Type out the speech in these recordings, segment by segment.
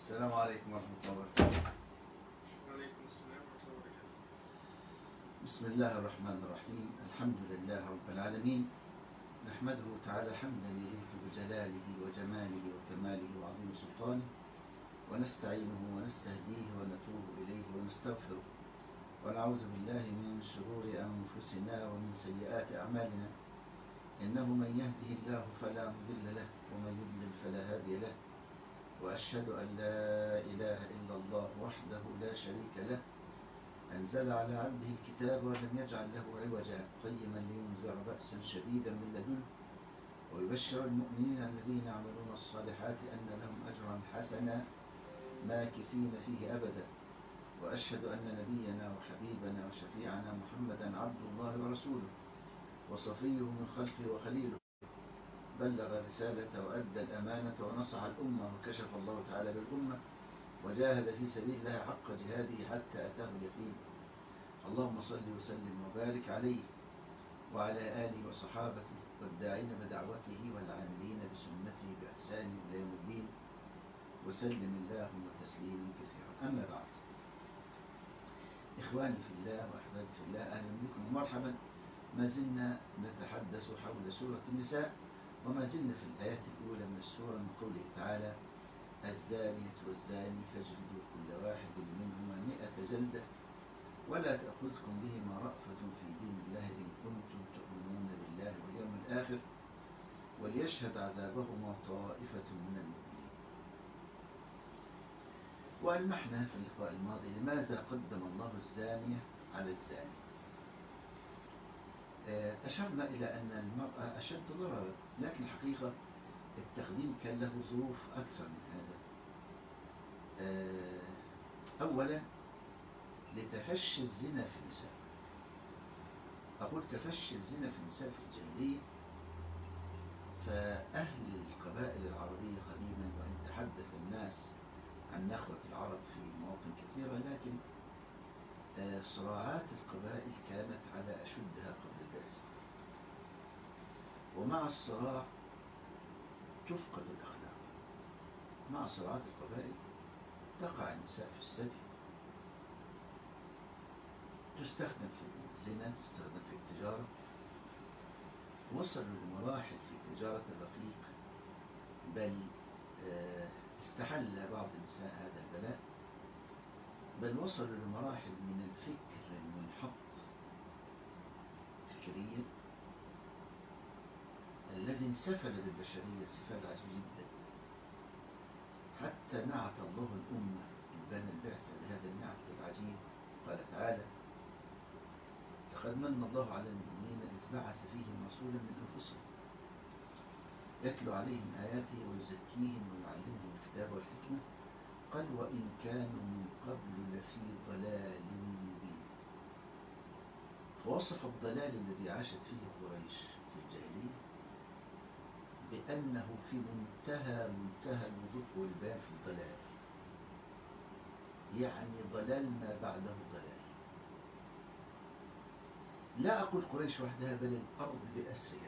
السلام عليكم ورحمة الله وبركاته. وعليكم السلام ورحمة الله وبركاته. بسم الله الرحمن الرحيم. الحمد لله رب العالمين، نحمده تعالى حمدا يليق بجلاله وجماله وكماله وعظيم سلطانه، ونستعينه ونستهديه ونتوب إليه ونستغفره، ونعوذ بالله من شرور أنفسنا ومن سيئات أعمالنا، إنه من يهده الله فلا مضل له ومن يضلل فلا هادي له، وأشهد أن لا إله إلا الله وحده لا شريك له، أنزل على عبده الكتاب ولم يجعل له عوجا قيما لينذر بأسا شديدا من لدنه ويبشر المؤمنين الذين يعملون الصالحات أن لهم أجرا حسنا ماكثين فيه أبدا. وأشهد أن نبينا وحبيبنا وشفيعنا محمدا عبد الله ورسوله وصفيه من خلقه وخليله، بلغ الرسالة وأدى الأمانة ونصح الأمة وكشف الله تعالى بالأمة وجاهد في سبيل الله حق جهاده حتى أتاه اليقين. اللهم صل وسلم وبارك عليه وعلى آله وصحابته والداعين بدعوته والعاملين بسنته بإحسان إلى يوم الدين، وسلم اللهم تسليما كثيرا. أما بعد، إخواني في الله وأحبابي في الله، أهلا بكم ومرحبا. ما زلنا نتحدث حول سورة النساء، وما زلنا في الآيات الأولى من السورة من قوله تعالى: الزانية والزاني فاجلدوا كل واحد منهما 100 جلدة ولا تأخذكم بهما رأفة في دين الله إن كنتم تؤمنون بالله واليوم الآخر وليشهد عذابهما طائفة من المؤمنين. وألمحنا في اللقاء الماضي لماذا قدم الله الزانية على الزاني. أشرنا إلى أن المرأة أشد ضررا، لكن الحقيقة التقديم كان له ظروف أكثر من هذا. أولا لتفشي الزنا في النساء. أقول تفشي الزنا في النساء في الجاهلية، فأهل القبائل العربية قديما، وإن تحدث الناس عن نخوة العرب في مواطن كثيرة، لكن صراعات القبائل كانت على أشدها قبل البعثة، ومع الصراع تفقد الأخلاق. مع صراعات القبائل تقع النساء في السبي، تستخدم في الزنا، تستخدم في التجارة. وصلوا لمراحل في تجارة الرقيق، بل استحل بعض النساء هذا البلاء، بل وصلوا لمراحل من الفكر المنحط فكريا الذي انسفل بالبشرية انسفال عجيب جدا، حتى نعت الله الأمة إبان البعثة بهذا النعت العجيب. قال تعالى: لقد من الله على المؤمنين إذ بعث فيهم رسولا من أنفسهم يتلو عليهم آياته ويزكيهم ويعلمهم الكتاب والحكمة، قال وإن كانوا من قبل لفي ضلال مبين. فوصف الضلال الذي عاشت فيه قريش في الجاهلية بأنه في منتهى الوضوح والبيان في الضلال، يعني ضلال ما بعده ضلال. لا أقول قريش وحدها، بل الأرض بأسرها.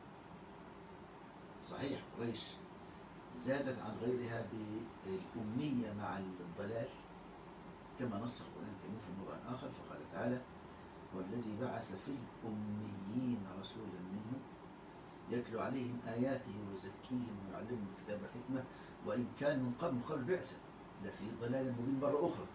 صحيح قريش زادت عن غيرها بالأمية مع الضلال، كما نص القرآن الكريم في موضع آخر فقال تعالى: والذي بعث في الأميين رسولا منهم يتلو عليهم آياته ويزكيهم ويعلمهم الكتاب والحكمة وإن كان من قبل بعثة لفي ضلال مبين مرة أخرى.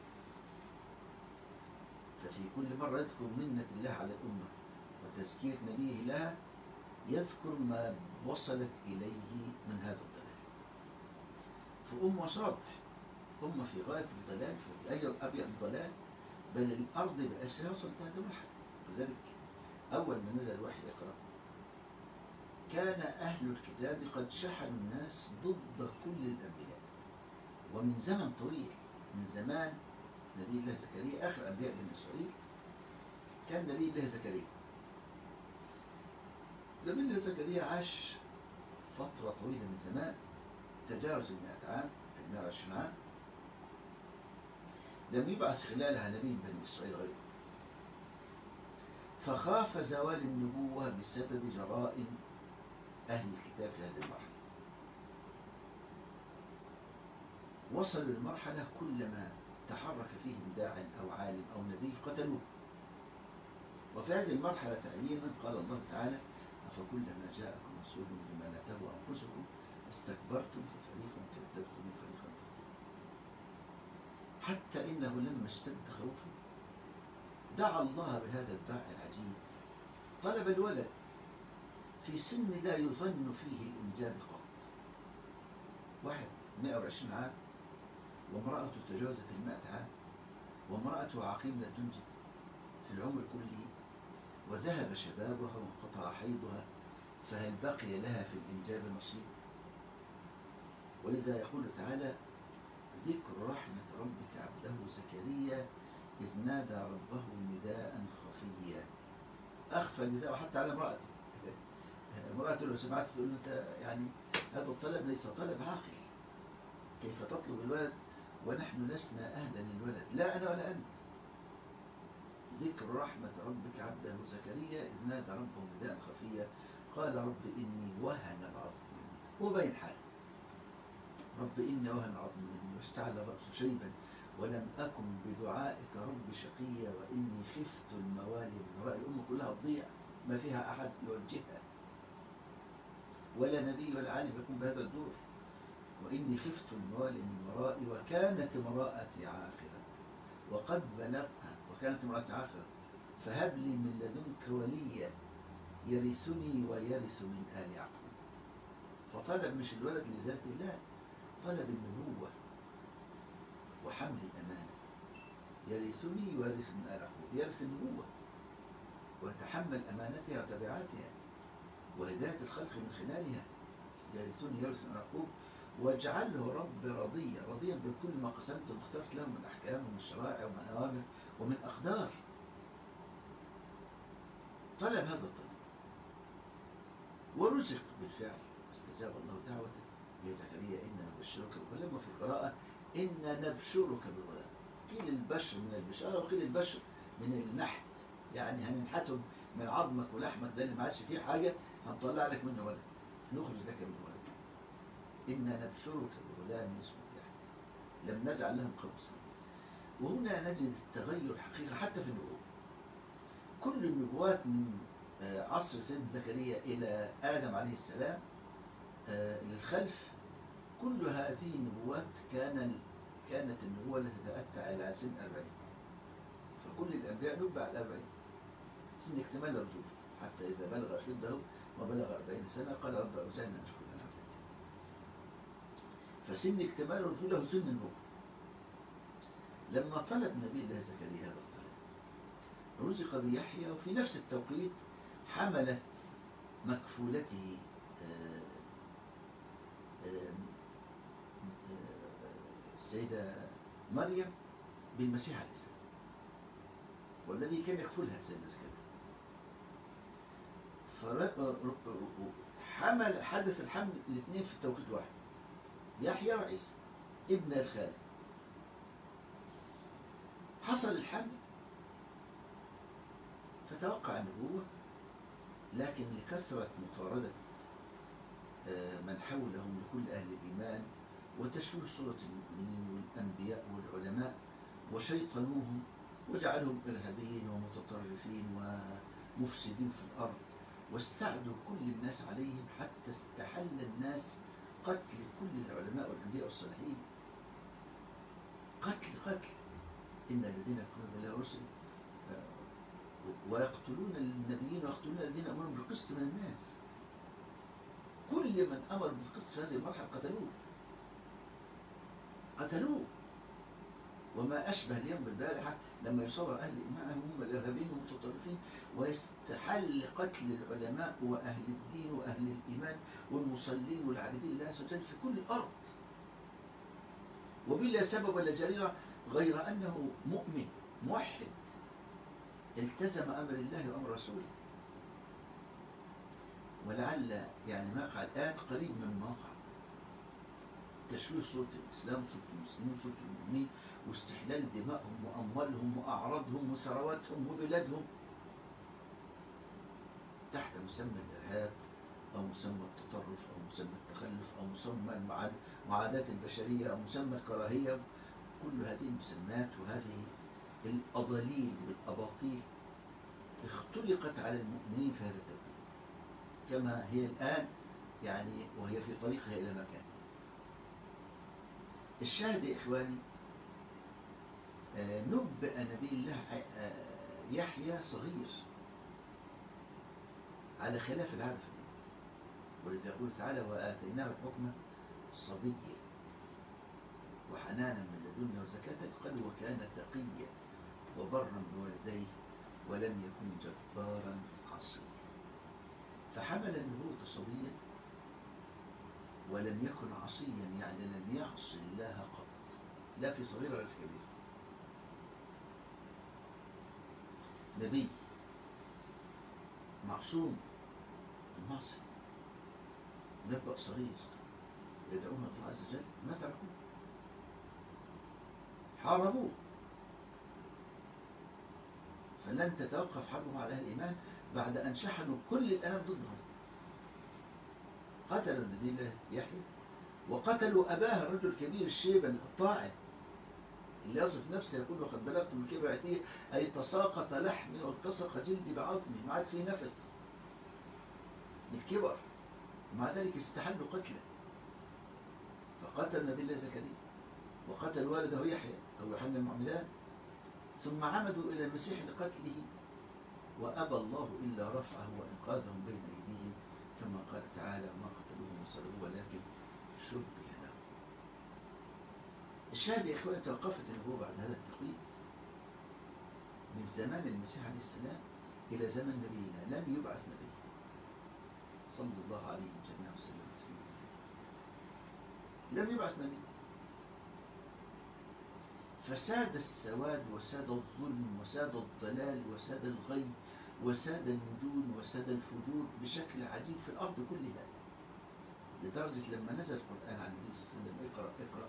ففي كل مرة يذكر منة الله على الأمة وتزكية نبيه لها، يذكر ما وصلت إليه من هذا الضلال. فأمة صادح، أمة في غاية الضلال، في أبيض الضلال، بل الأرض بأسرها وصلت هذه المرحلة. لذلك أول ما نزل الوحي يقرأ كان أهل الكتاب قد شحنوا الناس ضد كل الأنبياء، ومن زمن طويل، من زمان نبي الله زكريا آخر أنبياء بني إسرائيل كان نبي الله زكريا. نبي الله زكريا عاش فترة طويلة من زمان تجاوز 100 عام، 120 عام، لم يبعث خلالها نبي بني إسرائيل غيره، فخاف زوال النبوة بسبب جرائم أهل الكتاب في هذه المرحلة. وصلوا لمرحلة كلما تحرك فيهم داع أو عالم أو نبي قتلوه. وفي هذه المرحلة تعيينا قال الله تعالى: أفكلما جاءكم رسول بما لا تهوى أنفسكم استكبرتم ففريقا كذبتم وفريقا تقتلون. حتى إنه لما اشتد خوفه دعا الله بهذا الدعاء العجيب، طلب الولد في سن لا يظن فيه الإنجاب قط. واحد 120 عام وامرأته تجاوزت 100 عام، وامرأته عقيم لا تنجب في العمر كله، وذهب شبابها وانقطع حيضها، فهل بقي لها في الإنجاب نصيب؟ ولذا يقول تعالى: ذكر رحمة ربك عبده زكريا إذ نادى ربه نداء خفيا. أخفى نداءه حتى على امرأته. امرأته لو سمعت تقول له: أنت يعني هذا الطلب ليس طلب عاقل، كيف تطلب الولد ونحن لسنا أهلا للولد، لا أنا ولا أنت. ذكر رحمة ربك عبده زكريا إذ نادى ربه نداء خفيا قال: رب إني وهن العظم مني. هو باين حاله: رب إني وهن العظم مني واشتعل الرأس شيبا ولم أكن بدعائك رب شقيا وإني خفت الموالي من وراء. الأمة كلها تضيع، ما فيها أحد يوجهها، ولا نبي ولا عالم يقوم بهذا الدور. وإني خفت الموالي من ورائي وكانت امرأتي عاقرا وقد بلغتها، وكانت امرأتي عاقرا فهب لي من لدنك وليا يرثني ويرث من آل يعقوب. فطلب مش الولد لذاته، لا، طلب النبوة وحمل الأمانة. يرثني ويرث من آل يعقوب، يرث النبوة ويتحمل أمانتها وتبعاتها وهداية الخلق من خلالها. يرثني يرث من آل يعقوب واجعله رب رضيا، رضيا بكل ما قسمت واخترت له من أحكام ومن شرائع ومن أوامر ومن أقدار. طلب هذا الطلب ورزق بالفعل، استجاب الله دعوته: يا زكريا إنا نبشرك بغلام، وفي القراءة إنا نبشرك بغلام. قيل البشر من البشارة وقيل البشر من النحت، يعني هننحتم من عظمك ولحمك ده اللي ما عادش فيه حاجة، هنطلع لك منه ولد، نخرج لك منه ولد. إنا نبشرك بغلام اسمه يحيى لم نجعل لهم قبل سميا. وهنا نجد التغير حقيقة حتى في النبوة. كل النبوات من عصر سيدنا زكريا إلى آدم عليه السلام للخلف، كل هذه النبوات كانت النبوة التي تتأتى على سن 40. فكل الأنبياء نبأ على 40 سن اكتمال الرجوع، حتى إذا بلغ أشده وبلغ 40 سنة قال: رب أوزعني أن أشكر نعمتك. فسن اكتمال الرجوع له سن النبوة. لما طلب نبي الله زكريا هذا الطلب رزق بيحيى، وفي نفس التوقيت حملت مكفولته السيدة مريم بالمسيح عليه السلام، والذي كان يكفلها سيدنا زكريا. حدث الحمل الاثنين في التوقيت واحد، يحيى وعيسى ابن الخالد. حصل الحمل فتوقع النبوة، لكن لكثرة مطاردة من حولهم لكل أهل الإيمان وتشويه صورة المؤمنين والأنبياء والعلماء وشيطنوهم وجعلهم إرهابيين ومتطرفين ومفسدين في الأرض، واستعدوا كل الناس عليهم حتى استحل الناس قتل كل العلماء والأنبياء والصالحين. قتل إن الذين يقتلون بالله ورسله ويقتلون النبيين ويقتلون الذين أمرهم بالقسط من الناس. كل من أمر بالقسط في هذه المرحلة قتلوه. وما أشبه اليوم بالبارحة لما يصور أهل الإيمان هم الإرهابيين والمتطرفين، ويستحل قتل العلماء وأهل الدين وأهل الإيمان والمصلين والعابدين لله عز وجل في كل الأرض، وبلا سبب ولا جريرة غير أنه مؤمن موحد التزم أمر الله وأمر رسوله. ولعل يعني ما قع الآن قريب مما وقع، تشويه صورة الإسلام وصورة المسلمين وصورة المؤمنين واستحلال دمائهم وأموالهم وأعراضهم وثرواتهم وبلادهم تحت مسمى الإرهاب أو مسمى التطرف أو مسمى التخلف أو مسمى معاداة البشرية أو مسمى الكراهية. كل هذه المسمات وهذه الأضاليل والأباطيل اختلقت على المؤمنين في هذا التوقيت كما هي الآن، يعني وهي في طريقها إلى مكان. الشاهد يا إخواني، نبأ نبي الله يحيى صغير على خلاف العادة في الأرض، ولذا يقول تعالى وآتيناه الحكم صبيا وحنانا من لدنا وزكاة، قال وكان تقيا وبرا بوالديه ولم يكن جبارا عصيا. فحمل النبوة صبيا ولم يكن عصيا، يعني لم يعص الله قط، لا في صغير ولا في كبير. نبي معصوم المعصية، نبأ صغير يدعون الله عز وجل ما تركوه، حاربوه، فلن تتوقف حربهم على أهل الإيمان بعد أن شحنوا كل الأنام ضدهم. قتلوا نبي الله يحيى وقتلوا أباه الرجل الكبير الشيبة الطاعن اللي يصف نفسه يقول وقد بلغت من كبر عتيه، أي تساقط لحمي والتصق جلدي بعظمي، ما عاد فيه نفس بالكبر، ومع ذلك استحلوا قتله. فقتل نبي الله زكريا وقتل والده يحيى أو يوحنا المعمدان، ثم عمدوا إلى المسيح لقتله، وأبى الله إلا رفعه وإنقاذهم بين أيديهم، كما قال تعالى ما قتلوه وصلبوه ولكن شبه له. الشاهد يا إخواني، توقفت النبوة بعد هذا التقويم من زمان المسيح عليه السلام إلى زمن نبينا، لم يبعث نبي صلى الله عليه وسلم لم يبعث نبي. فساد السواد وساد الظلم وساد الضلال وساد الغي وساد النجوم وساد الفجور بشكل عجيب في الأرض كلها، لدرجة لما نزل القرآن عن النبي صلى الله عليه وسلم اقرأ اقرأ،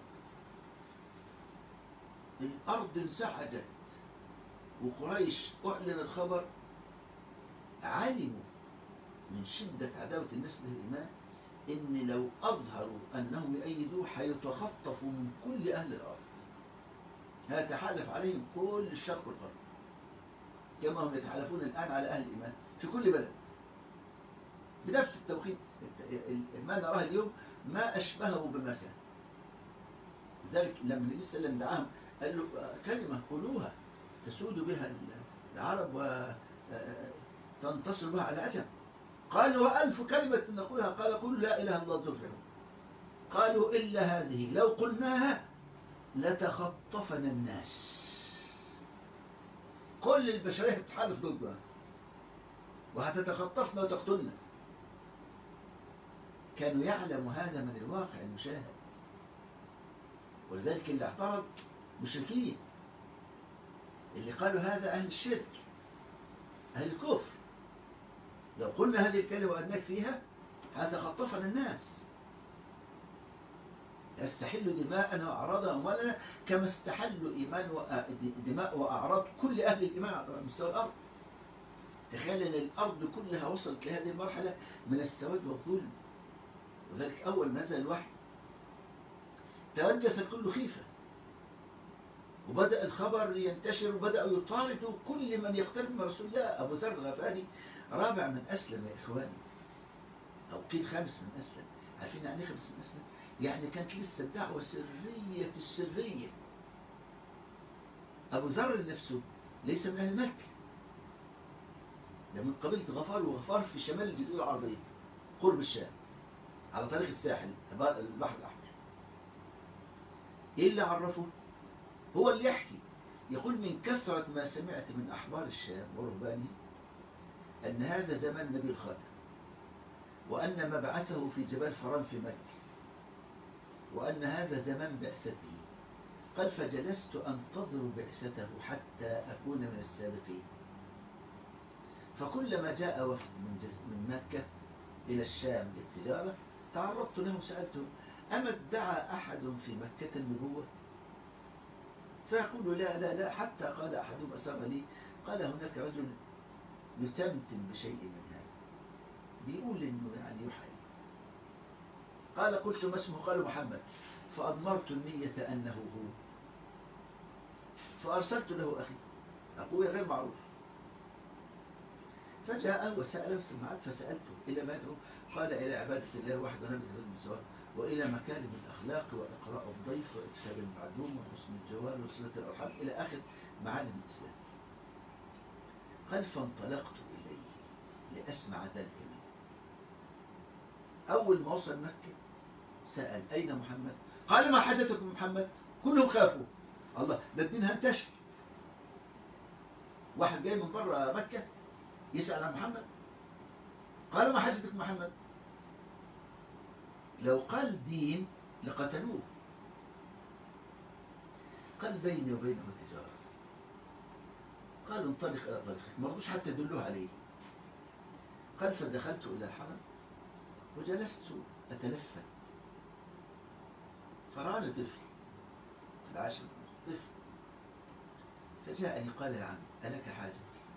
الأرض انسحجت، وقريش أعلن الخبر، علموا من شدة عداوة الناس للإيمان إن لو أظهروا أنهم يؤيدوه هيتخطفوا من كل أهل الأرض، هيتحالف عليهم كل الشرق والغرب كما هم يتحالفون الآن على أهل الإيمان في كل بلد بنفس التوقيت. ما نراه اليوم ما أشبهه بما كان. لذلك لما النبي صلى الله عليه وسلم دعاهم قال له كلمة قولوها تسود بها العرب وتنتصر بها على العجم. قالوا وألف كلمة نقولها، قال قل لا إله إلا الله تفلحون. قالوا إلا هذه لو قلناها لتخطفنا الناس، كل البشرية تتحالف ضدنا وهتتخطفنا وتقتلنا. كانوا يعلموا هذا من الواقع المشاهد، ولذلك اللي اعترض مشركين، اللي قالوا هذا أهل الشرك أهل الكفر، لو قلنا هذه الكلمة وأدناك فيها هتخطفنا الناس، يستحلوا دماءنا وأعراضنا وأموالنا كما استحلوا دماء وأعراض كل أهل الإيمان على مستوى الأرض. تخيل أن الأرض كلها وصلت لهذه المرحلة من السواد والظلم. وذلك أول ما نزل الوحي توجس الكل خيفة، وبدأ الخبر ينتشر وبدأوا يطاردوا كل من يقترب من رسول الله. أبو ذر الغفاري رابع من أسلم يا إخواني، أو قيل خامس من أسلم. عارفين يعني خامس من أسلم؟ يعني كانت لسه الدعوة سرية السرية. أبو ذر نفسه ليس من أهل مكة، ده من قبيلة غفار، وغفار في شمال الجزيرة العربية قرب الشام على طريق الساحل البحر الأحمر. إيه اللي عرفه؟ هو اللي يحكي، يقول من كثرة ما سمعت من أحبار الشام ورهبانهم أن هذا زمان نبي الخاتم، وأن مبعثه في جبال فران في مكة، وأن هذا زمان بعثته. قال فجلست أنتظر بعثته حتى أكون من السابقين، فكلما جاء وفد من مكة إلى الشام للتجارة تعرضت له سألته أما ادعى أحد في مكة النبوة؟ فيقول لا لا لا، حتى قال أحدهم أسر لي قال هناك رجل يتمتم بشيء من هذا، بيقول إنه يعني يوحى. قال قلت ما اسمه؟ قالوا محمد. فأضمرت النية أنه هو، فأرسلت له أخي أخوي غير معروف، فجاء وسأله سمعت فسألته إلى ما يدعو؟ قال إلى عبادة الله وحده لا نشرك به سواه، وإلى مكارم الأخلاق وإقراء الضيف وإكساب المعدوم وحسن الجوار وصلة الأرحام إلى آخر معالم الإسلام. قال فانطلقت إليه لأسمع ذلك منه. أول ما وصل مكة سأل أين محمد؟ قال ما حاجتكم محمد؟ كلهم خافوا. الله، ده الدين هنتشر، واحد جاي من بره مكة يسأل عن محمد. قال ما حاجتكم محمد؟ لو قال دين لقتلوه. قال بيني وبينه تجارة. قال انطلق إلى طريقك، ما رضوش حتى يدلوه عليه. قال فدخلت إلى الحرم وجلست أتلفت، فرآني طفل في العاشر، طفل، فجاءني قال يا عم ألك حاجة؟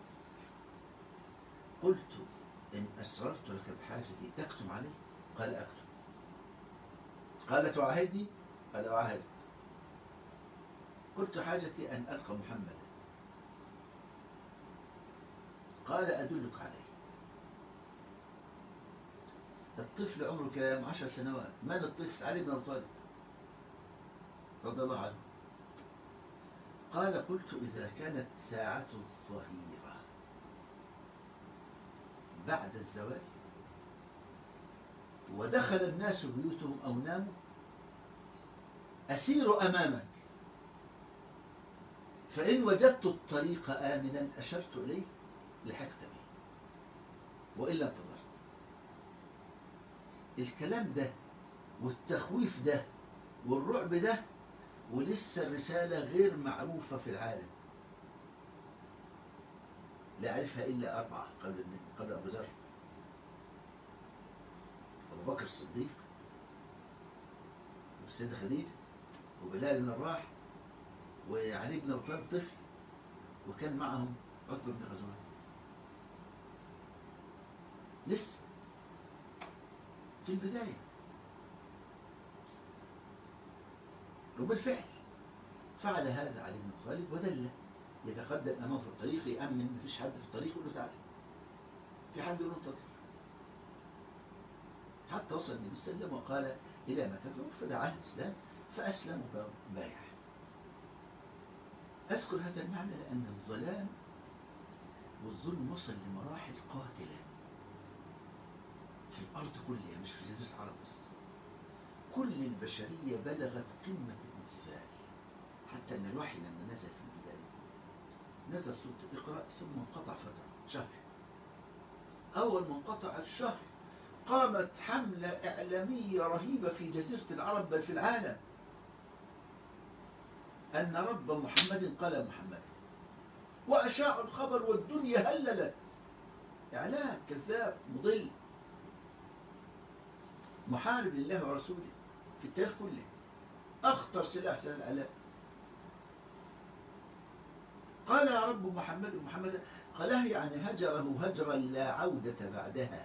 قلت إن أسررت لك بحاجتي تكتم علي؟ قال أكتم. قال تعاهدني؟ قال أعاهد. قلت حاجتي أن ألقى محمدا. قال أدلك عليه. الطفل عمره كام؟ 10 سنوات. من الطفل؟ علي بن أبي طالب رضي الله عنه. قال قلت إذا كانت ساعة الظهيرة بعد الزوال ودخل الناس بيوتهم أو ناموا أسير أمامك، فإن وجدت الطريق آمنا أشرت إليه لحقت به، وإلا انتظرت. الكلام ده والتخويف ده والرعب ده ولسه الرسالة غير معروفة في العالم، لا يعرفها إلا 4 قبل أبو ذر: أبو بكر الصديق، والسيدة خديجة، وبلال بن الراح، وعلي بن أبي طالب طفل، وكان معهم عتبة بن غزوان. لسه في البداية. وبالفعل فعل هذا علي بن طالب ودله، يتقدم أمامه في الطريق، يأمن مفيش حد في الطريق، يقول له تعالى، في حد يقول له انتظر، حتى وصل النبي صلى الله عليه وسلم وقال إلى ما تدعو؟ فدعاه الإسلام فأسلم وبايع. أذكر هذا المعنى لأن الظلام والظلم وصل لمراحل قاتلة في الأرض كلها، مش في جزيرة العرب بس. كل البشرية بلغت قمة الانسفال، حتى أن الوحي لما نزل في البداية نزل سورة اقرأ ثم انقطع فترة شهر. أول ما انقطع الشهر قامت حملة إعلامية رهيبة في جزيرة العرب بل في العالم أن رب محمد قال محمد، وأشاعوا الخبر والدنيا هللت. إعلام كذاب مضل محارب لله ورسوله في التاريخ كله، أخطر سلاح سلاح الإعلام. قال يا رب محمد قالها يعني هجره هجرا لا عودة بعدها.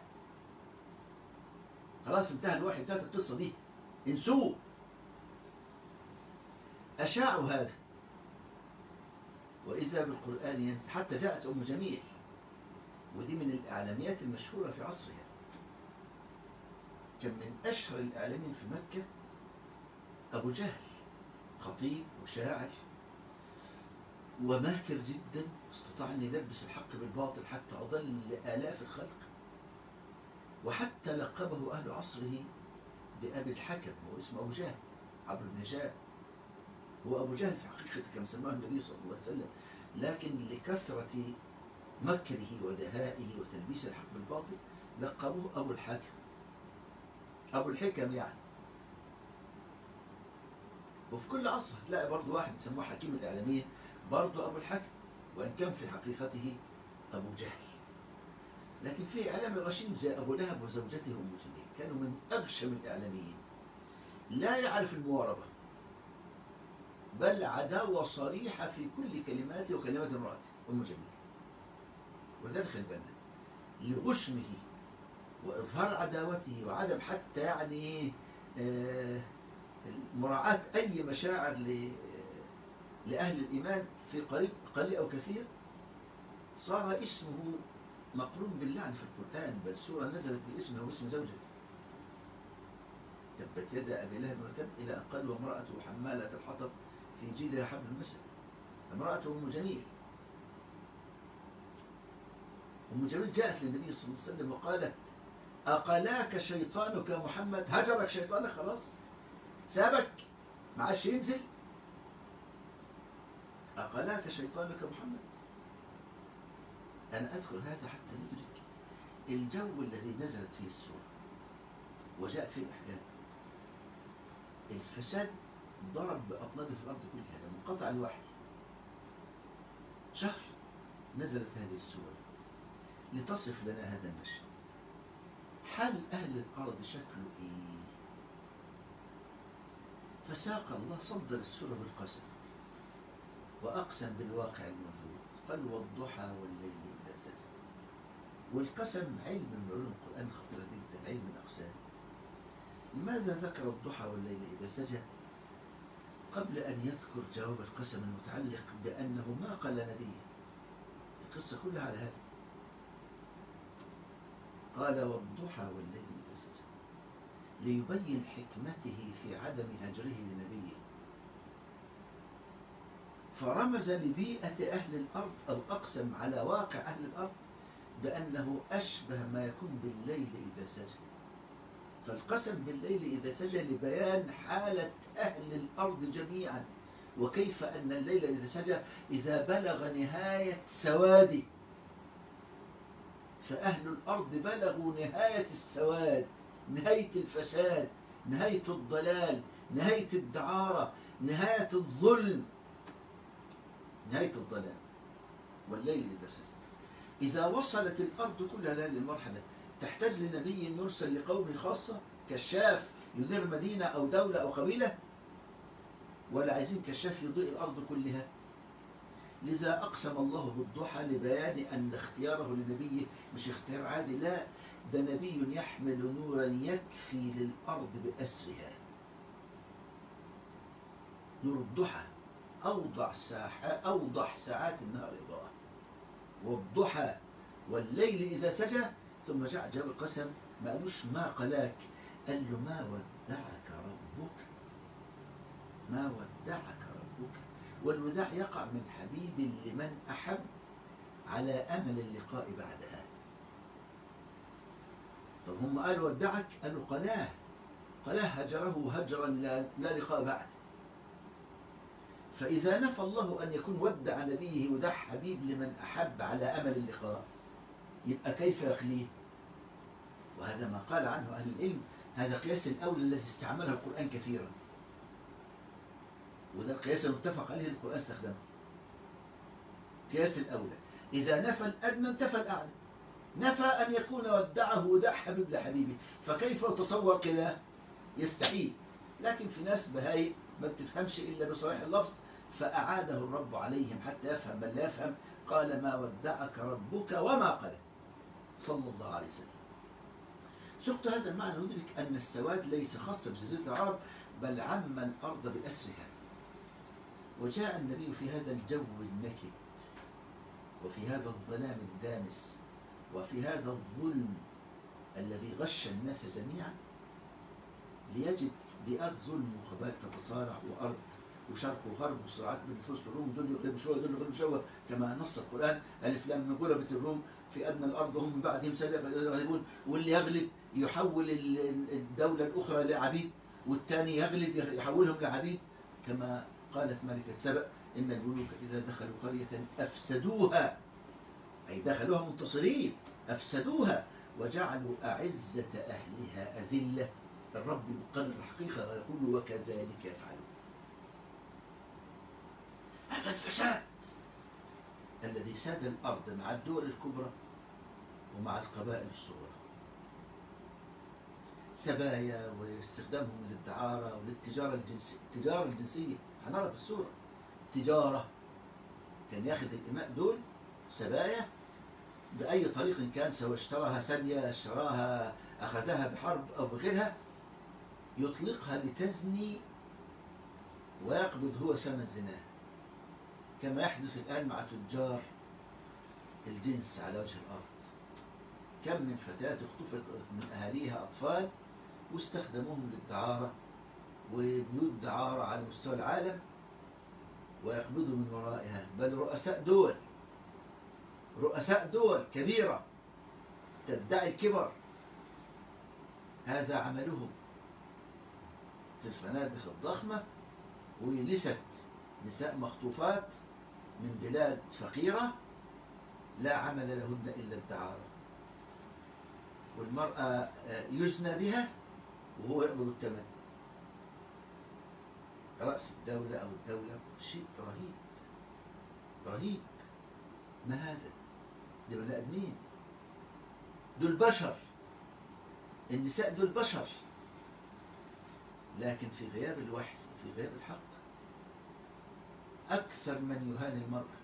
خلاص انتهى الوحي، انتهت القصة دي، انسوه. أشاعوا هذا، وإذا بالقرآن ينزل. حتى جاءت أم جميل، ودي من الإعلاميات المشهورة في عصرها، كان من أشهر الإعلاميين في مكة أبو جهل، خطيب وشاعر وماكر جدا، استطاع أن يلبس الحق بالباطل حتى أضل آلاف الخلق، وحتى لقبه أهل عصره بأبي الحكم، هو اسمه أبو جهل عبر بن جهل. هو أبو جهل في حقيقة كما سماه النبي صلى الله عليه وسلم، لكن لكثرة مكره ودهائه وتلبيس الحق بالباطل لقبوه أبو الحكم، أبو الحكم يعني. وفي كل عصر تلاقي برضه واحد يسموه حكيم الإعلاميين برضه أبو الحكم، وإن كان في حقيقته أبو جهل. لكن في إعلامي غشيم زي أبو لهب وزوجته أم جميل، كانوا من أغشم الإعلاميين، لا يعرف المواربة، بل عداوة صريحة في كل كلماته وكلمات امرأته أم جميل. ولذلك خلي بالنا لغشمه وإظهار عداوته وعدم حتى يعني إيه مراعاة أي مشاعر لأهل الإيمان في قريب قليل أو كثير، صار اسمه مقرون باللعن في القرآن، بل سورة نزلت باسمه واسم زوجته، تبت يد أبي لهب وتب، إلى أن قال وامرأته حمالة الحطب في جيدها حبل المسد. امرأته أم جميل. أم جميل جاءت للنبي صلى الله عليه وسلم وقالت أقلاك شيطانك محمد؟ هجرك شيطانك خلاص، سابك ما عادش ينزل؟ أقلاك شيطانك محمد؟ أنا أذكر هذا حتى ندرك الجو الذي نزلت فيه السورة وجاءت فيه الأحكام. الفساد ضرب بأطناب في الأرض كلها لما انقطع الوحي. شهر نزلت هذه السورة لتصف لنا هذا المشهد. حال أهل الأرض شكله إيه؟ فساق الله صدر السورة بالقسم، وأقسم بالواقع الموجود، قال والضحى والليل إذا سجى. والقسم علم من علوم القرآن خطيرة جدا، علم الأقسام. لماذا ذكر الضحى والليل إذا سجى قبل أن يذكر جواب القسم المتعلق بأنه ما قال نبيه؟ القصة كلها على هذا. قال والضحى والليل إذا سجى ليبين حكمته في عدم هجره لنبيه، فرمز لبيئة أهل الأرض أو أقسم على واقع أهل الأرض بأنه أشبه ما يكون بالليل إذا سجى. فالقسم بالليل إذا سجى لبيان حالة أهل الأرض جميعا، وكيف أن الليل إذا سجى إذا بلغ نهاية سواده، فأهل الأرض بلغوا نهاية السواد، نهاية الفساد، نهاية الضلال، نهاية الدعارة، نهاية الظلم، نهاية الضلال. والليل إذا سجى. إذا وصلت الأرض كلها لهذه المرحلة تحتاج لنبي يرسل لقوم خاصة، كشاف يدير مدينة أو دولة أو قبيلة، ولا عايزين كشاف يضيء الأرض كلها؟ لذا أقسم الله بالضحى لبيان أن اختياره لنبيه مش اختيار عادي، لا، ده نبي يحمل نورا يكفي للأرض بأسرها. نور الضحى أوضح ساعات النهار إضاءة. والضحى والليل إذا سجى. ثم جاء جاب القسم، ما قالوش ما قلاك، قال له ما ودعك ربك، ما ودعك ربك. والوداع يقع من حبيب لمن أحب على أمل اللقاء بعدها. طب هم قالوا ودعك، قالوا قلاه هجره هجرا لا لقاء بعد. فإذا نفى الله أن يكون ودع نبيه ودع حبيب لمن أحب على أمل اللقاء، يبقى كيف يخليه؟ وهذا ما قال عنه أهل العلم، هذا قياس الأولى الذي استعمله القرآن كثيرا، وده القياس المتفق عليه القرآن استخدمه. قياس الأولى إذا نفى الأدنى انتفى الأعلى. نفى أن يكون ودعه ودع حبيب لحبيبه، فكيف تصور كده؟ يستحيل. لكن في ناس بهاي ما بتفهمش إلا بصريح اللفظ، فأعاده الرب عليهم حتى يفهم من لا يفهم. قال ما ودعك ربك وما قلى، صلى الله عليه وسلم. سقط هذا المعنى ندرك أن السواد ليس خاصا بجزيرة العرب، بل عم الأرض بأسرها. وجاء النبي في هذا الجو النكد، وفي هذا الظلام الدامس، وفي هذا الظلم الذي غش الناس جميعا، ليجد بيئات ظلم وقبائل تتصارع، وأرض وشرق وغرب وصراعات بين الفرس والروم، دول يغلبوا شوية دول يغلبوا شوية، كما نص القرآن ألف لام غلبت الروم في أدنى الأرض وهم من بعدهم يغلبون. واللي يغلب يحول الدولة الأخرى لعبيد، والثاني يغلب يحولهم لعبيد، كما قالت ملكة سبأ إن الملوك إذا دخلوا قرية أفسدوها، أي دخلوها منتصرين، أفسدوها وجعلوا أعزة أهلها أذلة. الرب يقرر الحقيقة ويقول وكذلك يفعلون. هذا الفساد الذي ساد الأرض مع الدول الكبرى ومع القبائل الصغرى، سبايا واستخدامهم للدعارة وللتجارة التجارة الجنسية. هنرى في السورة تجارة، كان ياخد الإماء دول سبايا بأي طريق كان، سواء اشتراها سبية، اشتراها أخذها بحرب أو بغيرها، يطلقها لتزني ويقبض هو ثمن زناها، كما يحدث الآن مع تجار الجنس على وجه الأرض. كم من فتاة اختطفت من أهاليها أطفال واستخدموهم للدعارة وبيوت دعارة على مستوى العالم، ويقبضوا من ورائها. بل رؤساء دول كبيرة تدعي الكبر، هذا عملهم في الفنادق الضخمة، ولست نساء مخطوفات من بلاد فقيرة لا عمل لهن إلا الدعارة، والمرأة يزنى بها وهو يقبض الثمن. رأس الدولة أو الدولة شيء رهيب رهيب. ما هذا؟ دي بني آدمين، دول بشر، النساء دول بشر، لكن في غياب الوحي وفي غياب الحق أكثر من يهان المرأة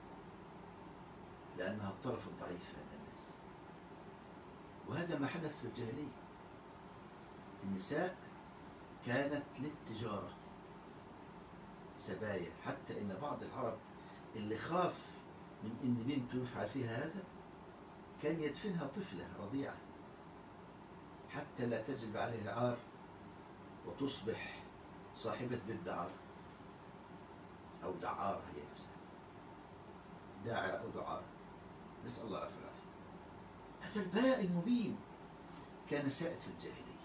لأنها الطرف الضعيف عند الناس. وهذا ما حدث في الجاهلية. النساء كانت للتجارة سبايا، حتى إن بعض العرب اللي خاف من إن بنته يفعل فيها هذا كان يدفنها طفلة رضيعة حتى لا تجلب عليه العار وتصبح صاحبة بيت دعارة أو دعارة، هي نفسها داعرة أو دعارة، نسأل الله العافية والعافية. هذا البلاء المبين كان سائد في الجاهلية،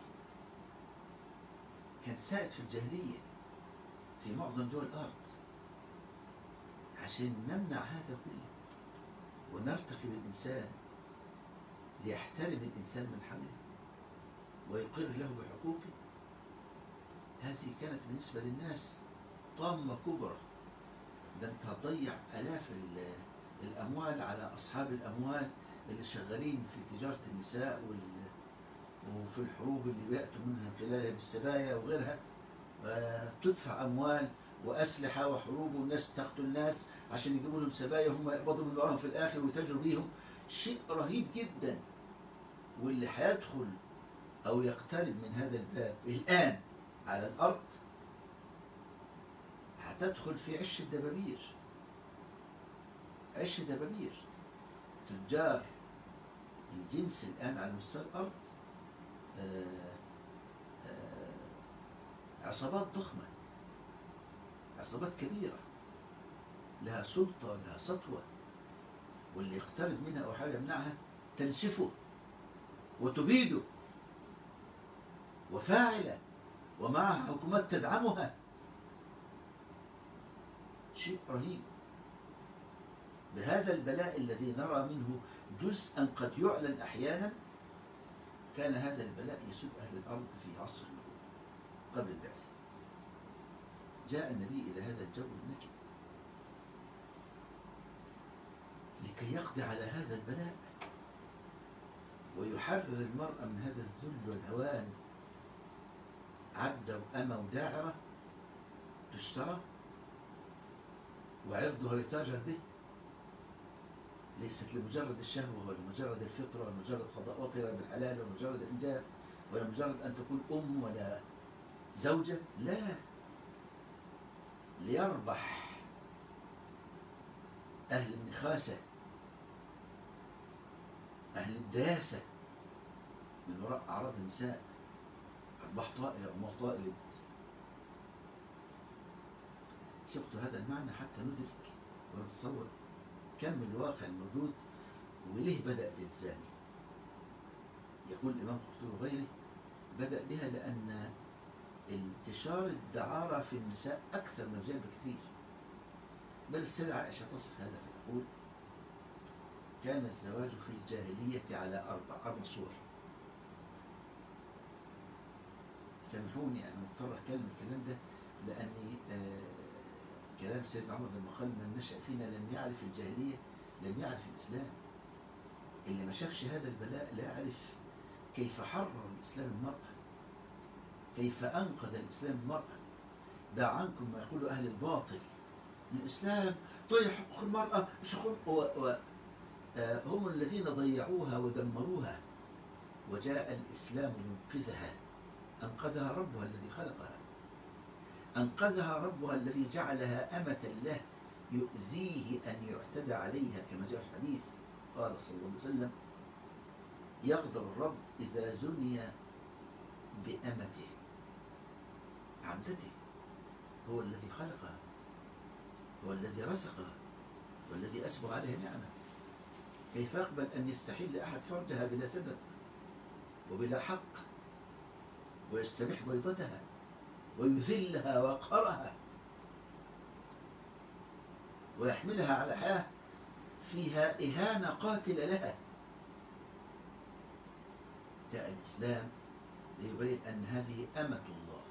كان سائد في الجاهلية في معظم دول الأرض. عشان نمنع هذا كله ونرتقي بالإنسان ليحترم الإنسان من حوله ويقر له بحقوقه، هذه كانت بالنسبة للناس طامة كبرى. ده انت هتضيع آلاف الأموال على أصحاب الأموال اللي شغالين في تجارة النساء وفي الحروب اللي بيأتوا منها خلالها بالسبايا وغيرها. تدفع أموال وأسلحة وحروب، والناس تقتل الناس عشان يجيبوا لهم سبايا، هم يقبضوا من وراهم في الآخر ويتاجروا بيهم. شيء رهيب جدا. واللي هيدخل أو يقترب من هذا الباب الآن على الأرض هتدخل في عش الدبابير، عش الدبابير. تجار الجنس الآن على مستوى الأرض عصابات ضخمة، عصابات كبيرة لها سلطة لها سطوة، واللي يقترب منها أو حاول يمنعها تنسفه وتبيده، وفاعلة ومعها حكومات تدعمها. شيء رهيب. بهذا البلاء الذي نرى منه جزءا قد يعلن أحيانا، كان هذا البلاء يسود أهل الأرض في عصر النبوة قبل البعث. جاء النبي إلى هذا الجو النكد لكي يقضي على هذا البلاء ويحرر المرأة من هذا الذل والهوان. عبد وأمة وداعرة تشترى وعرضها يتاجر به، ليست لمجرد الشهوة ولا مجرد الفطرة ولا مجرد قضاء وطرة بالحلال ولا مجرد الإنجاب ولا مجرد أن تكون أم ولا زوجة، لا، ليربح أهل النخاسة أهل الدياسة من وراء أعراض النساء، أرباح طائلة أموال طائلة. شفت هذا المعنى حتى ندرك ونتصور كم الواقع الموجود وليه بدأ بالزاني. يقول الإمام قرطبي وغيره بدأ بها لأن انتشار الدعارة في النساء أكثر من الرجال بكثير. بل السيدة عائشة تصف هذا فتقول: كان الزواج في الجاهلية على أربع صور. سامحوني أنا مضطر أتكلم الكلام ده لأني كلام سيدنا عمر لما قال: من نشأ فينا لم يعرف الجاهلية لم يعرف الإسلام. اللي ما شافش هذا البلاء لا يعرف كيف حرر الإسلام المرأة، كيف أنقذ الإسلام المرأة. دع عنكم ما يقول أهل الباطل من الإسلام، طيب حقوق المرأة مش حقوق هم الذين ضيعوها ودمروها، وجاء الإسلام ينقذها. أنقذها ربها الذي خلقها، أنقذها ربها الذي جعلها أمة له يؤذيه أن يعتدى عليها، كما جاء في الحديث قال صلى الله عليه وسلم: يغضب الرب إذا زني بأمته، عبدته. هو الذي خلقها، هو الذي رزقها، هو الذي أسبغ عليها نعمة. كيف يقبل أن يستحل أحد فرجها بلا سبب وبلا حق، ويستبيح بيضتها ويذلها ويقهرها ويحملها على حياة فيها إهانة قاتلة لها؟ جاء الإسلام ليبين أن هذه أمة الله،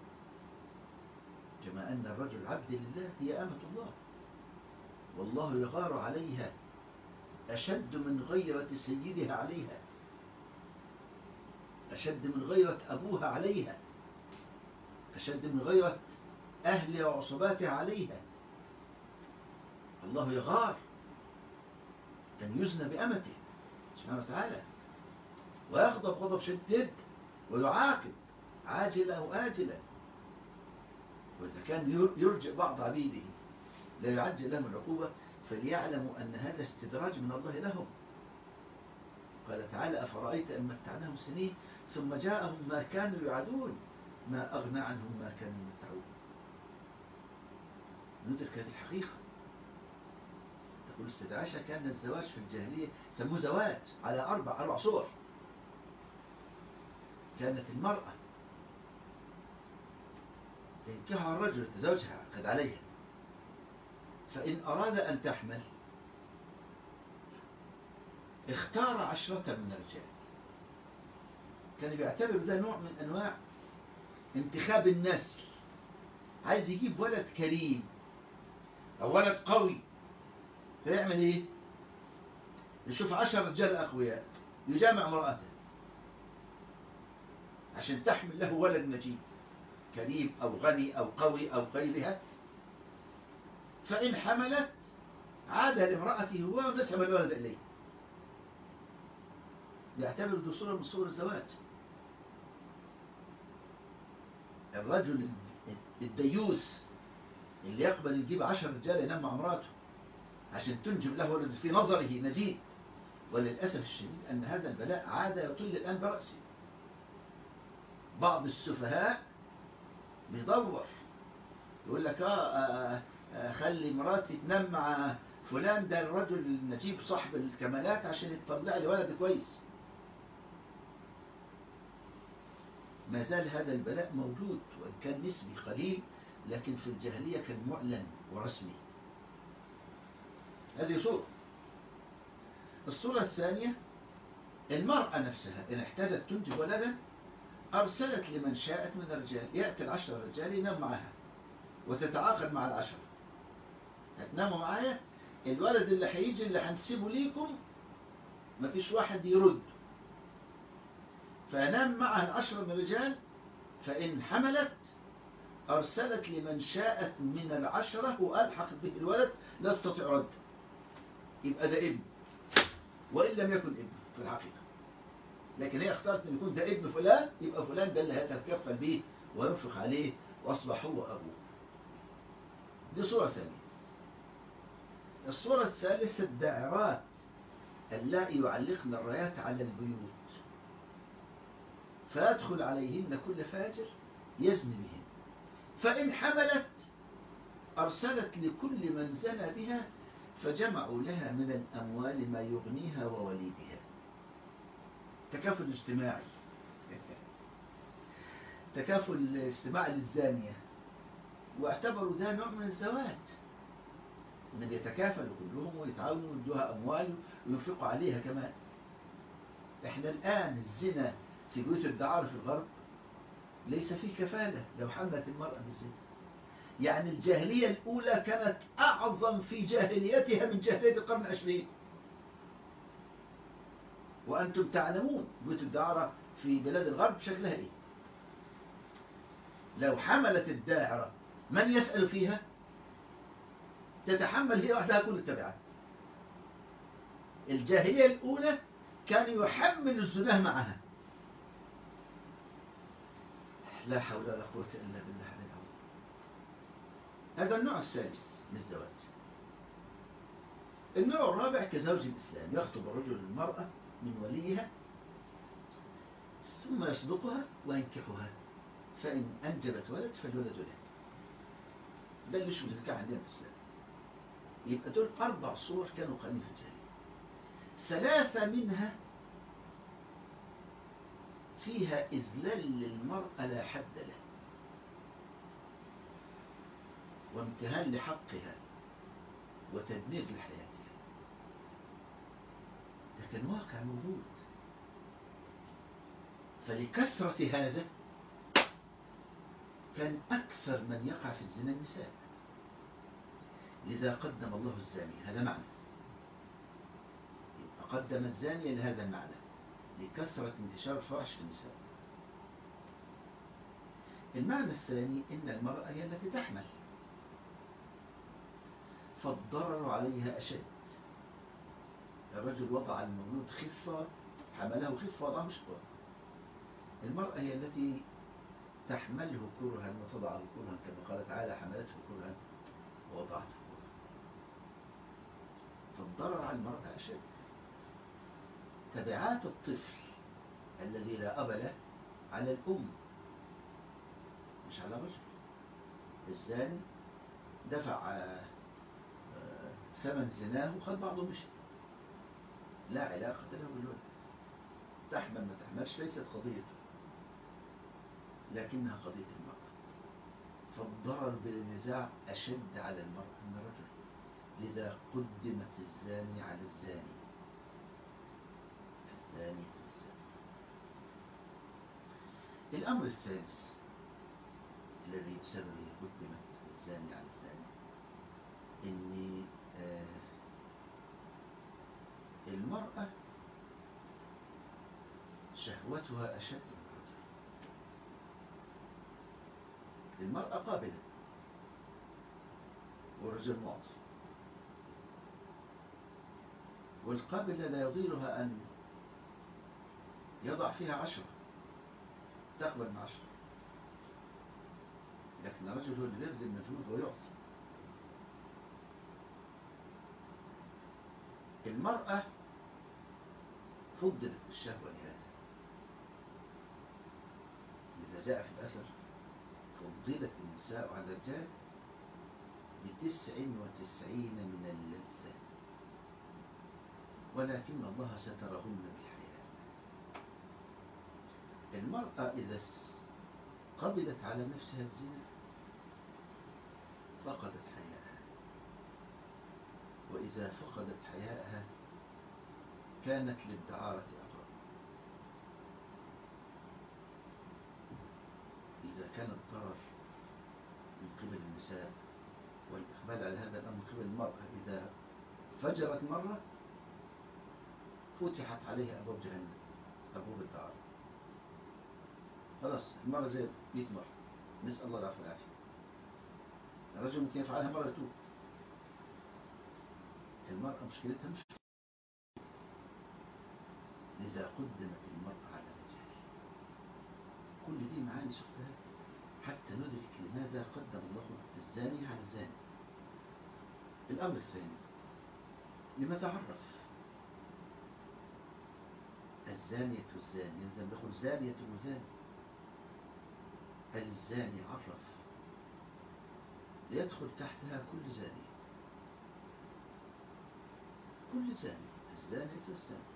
كما أن الرجل عبد لله، هي أمة الله، والله يغار عليها أشد من غيرة سيدها عليها، أشد من غيرة أبوها عليها، أشد من غيرة أهلها وعصباتها عليها. الله يغار أن يزن بأمته سبحانه وتعالى، ويغضب غضب شديد ويعاقب عاجلا وآجلا. وإذا كان يرجع بعض عبيده لا يعجل لهم العقوبة، فليعلموا أن هذا استدراج من الله لهم. قال تعالى: أفرأيت أن متعناهم سنين ثم جاءهم ما كانوا يعدون ما أغنى عنهم ما كانوا يمتعون. ندرك هذه الحقيقة. تقول السيدة عائشة: كان الزواج في الجاهلية سموه زواج على أربع صور. كانت المرأة ينكحها الرجل يتزوجها قد عليها، فإن أراد أن تحمل اختار 10 من الرجال. كان بيعتبر ده نوع من أنواع انتخاب النسل. عايز يجيب ولد كريم أو ولد قوي، فيعمل إيه؟ يشوف 10 رجال أقوياء يجامع امرأته عشان تحمل له ولد نجيب كريم أو غني أو قوي أو غيرها. فإن حملت عاد لامرأته هو ونسب الولد إليه. يعتبر ده صورة من صور الزواج. الرجل الديوس اللي يقبل يجيب 10 رجال ينام مع امراته عشان تنجب له ولد في نظره نجيب. وللأسف الشديد أن هذا البلاء عاد يطل الآن برأسه. بعض السفهاء بيدور يقول لك خلي مراتي تنام مع فلان ده الرجل النجيب صاحب الكمالات عشان يطلع لي ولد كويس. ما زال هذا البلاء موجود، وإن كان نسبي قليل، لكن في الجاهلية كان معلن ورسمي. هذه صورة. الصورة الثانية: المرأة نفسها إن احتاجت تنجب ولدا أرسلت لمن شاءت من الرجال. يأتي 10 رجال ينام معها وتتعاقد مع 10. هتناموا معايا، الولد اللي هيجي اللي هنسيبه ليكم مفيش واحد يرد. فنام معها 10 من الرجال، فإن حملت أرسلت لمن شاءت من 10 وألحقت به الولد لا تستطيع رد. يبقى ده ابن، وإن لم يكن ابن في الحقيقة، لكن هي اختارت أن يكون ده ابن فلان، يبقى فلان ده اللي هيتكفل به وينفق عليه وأصبح هو أبوه. دي صورة ثانية. الصورة الثالثة: الداعرات اللائي يعلقن الرايات على البيوت، فيدخل عليهن كل فاجر يزني بهن. فإن حملت أرسلت لكل من زنى بها فجمعوا لها من الأموال ما يغنيها ووليدها. تكافل اجتماعي. تكافل اجتماعي للزانية، واعتبروا ده نوع من الزواج، إن بيتكافلوا كلهم ويتعاونوا ويدوها أموال وينفقوا عليها كمان. إحنا الآن الزنا في بيوت الدعارة في الغرب ليس فيه كفالة لو حملت المرأة بالزنا. يعني الجاهلية الأولى كانت أعظم في جاهليتها من جاهلية القرن 20. وأنتم تعلمون بيوت الدعارة في بلاد الغرب شكلها إيه. لو حملت الداعرة من يسأل فيها؟ تتحمل هي وحدها كل التبعات. الجاهلية الأولى كان يحمل الزناه معها. لا حول ولا قوة إلا بالله العلي العظيم. هذا النوع الثالث من الزواج. النوع الرابع كزوج الإسلام، يخطب الرجل المرأة من وليها ثم يصدقها وينكحها، فإن أنجبت ولد فالولد له. ده اللي شو النكاح عندنا في الإسلام. يبقى دول 4 صور كانوا قائمين في الجاهلية. 3 منها فيها إذلال للمرأة لا حد له، وامتهان لحقها وتدمير لحياتها. ده كان واقع موجود. فلكثرة هذا كان أكثر من يقع في الزنا النساء، لذا قدم الله الزاني. هذا معنى، يبقى قدم الزاني لهذا المعنى، لكثرة انتشار الفواحش في النساء. المعنى الثاني إن المرأة هي التي تحمل، فالضرر عليها أشد. الرجل وضع المولود خفة، حمله خفة وضعه شقوة. المرأة هي التي تحمله كرها وتضعه كرها، كما قال تعالى حملته كرها ووضعته كرها. فالضرر على المرأة أشد. تبعات الطفل الذي لا أب له على الأم مش على الرجل. الزاني دفع ثمن زناه وخد بعضه مشي، لا علاقة له بالولد. تحمل ما تحملش ليست قضيته، لكنها قضية المرأة. فالضرر بالنزاع أشد على المرأة من الرجل، لذا قدمت الزاني على الزاني. الزاني والزاني. الأمر الثالث الذي بسببه قدمت الزاني على الزاني، إن المرأة شهوتها أشد من الرجل. المرأة قابلة والرجل معطي، والقابلة لا يضيرها أن يضع فيها 10، تقبل من 10، لكن الرجل هو اللي يبذل مجهود ويعطي. المرأة فضلت بالشهوة لهذا، إذا جاء في الأثر فضلت النساء على الرجال ب99 من اللذة، ولكن الله سترهن بالحياة. المرأة إذا قبلت على نفسها الزنا فقدت حياءها، وإذا فقدت حياءها كانت للدعارة أقرب. إذا كان الضرر من قبل النساء والإقبال على هذا الأمر من قبل المرأة، إذا فجرت مرة فتحت عليها أبواب جهنم، أبواب الدعارة. خلاص المرة زي 100 مرة، نسأل الله العافية والعافية. الرجل ممكن يفعلها مرة يتوب. المرأة مشكلتها مش، لذا قدمت المرأة على الرجال. كل دي معاني سختها حتى ندرك لماذا قدم الله الزاني على الزاني. الأمر الثاني، لماذا عرف الزانية والزاني؟ يلزم يقول زانية وزاني. الزاني عرف ليدخل تحتها كل زاني، كل زاني، الزانية والزاني،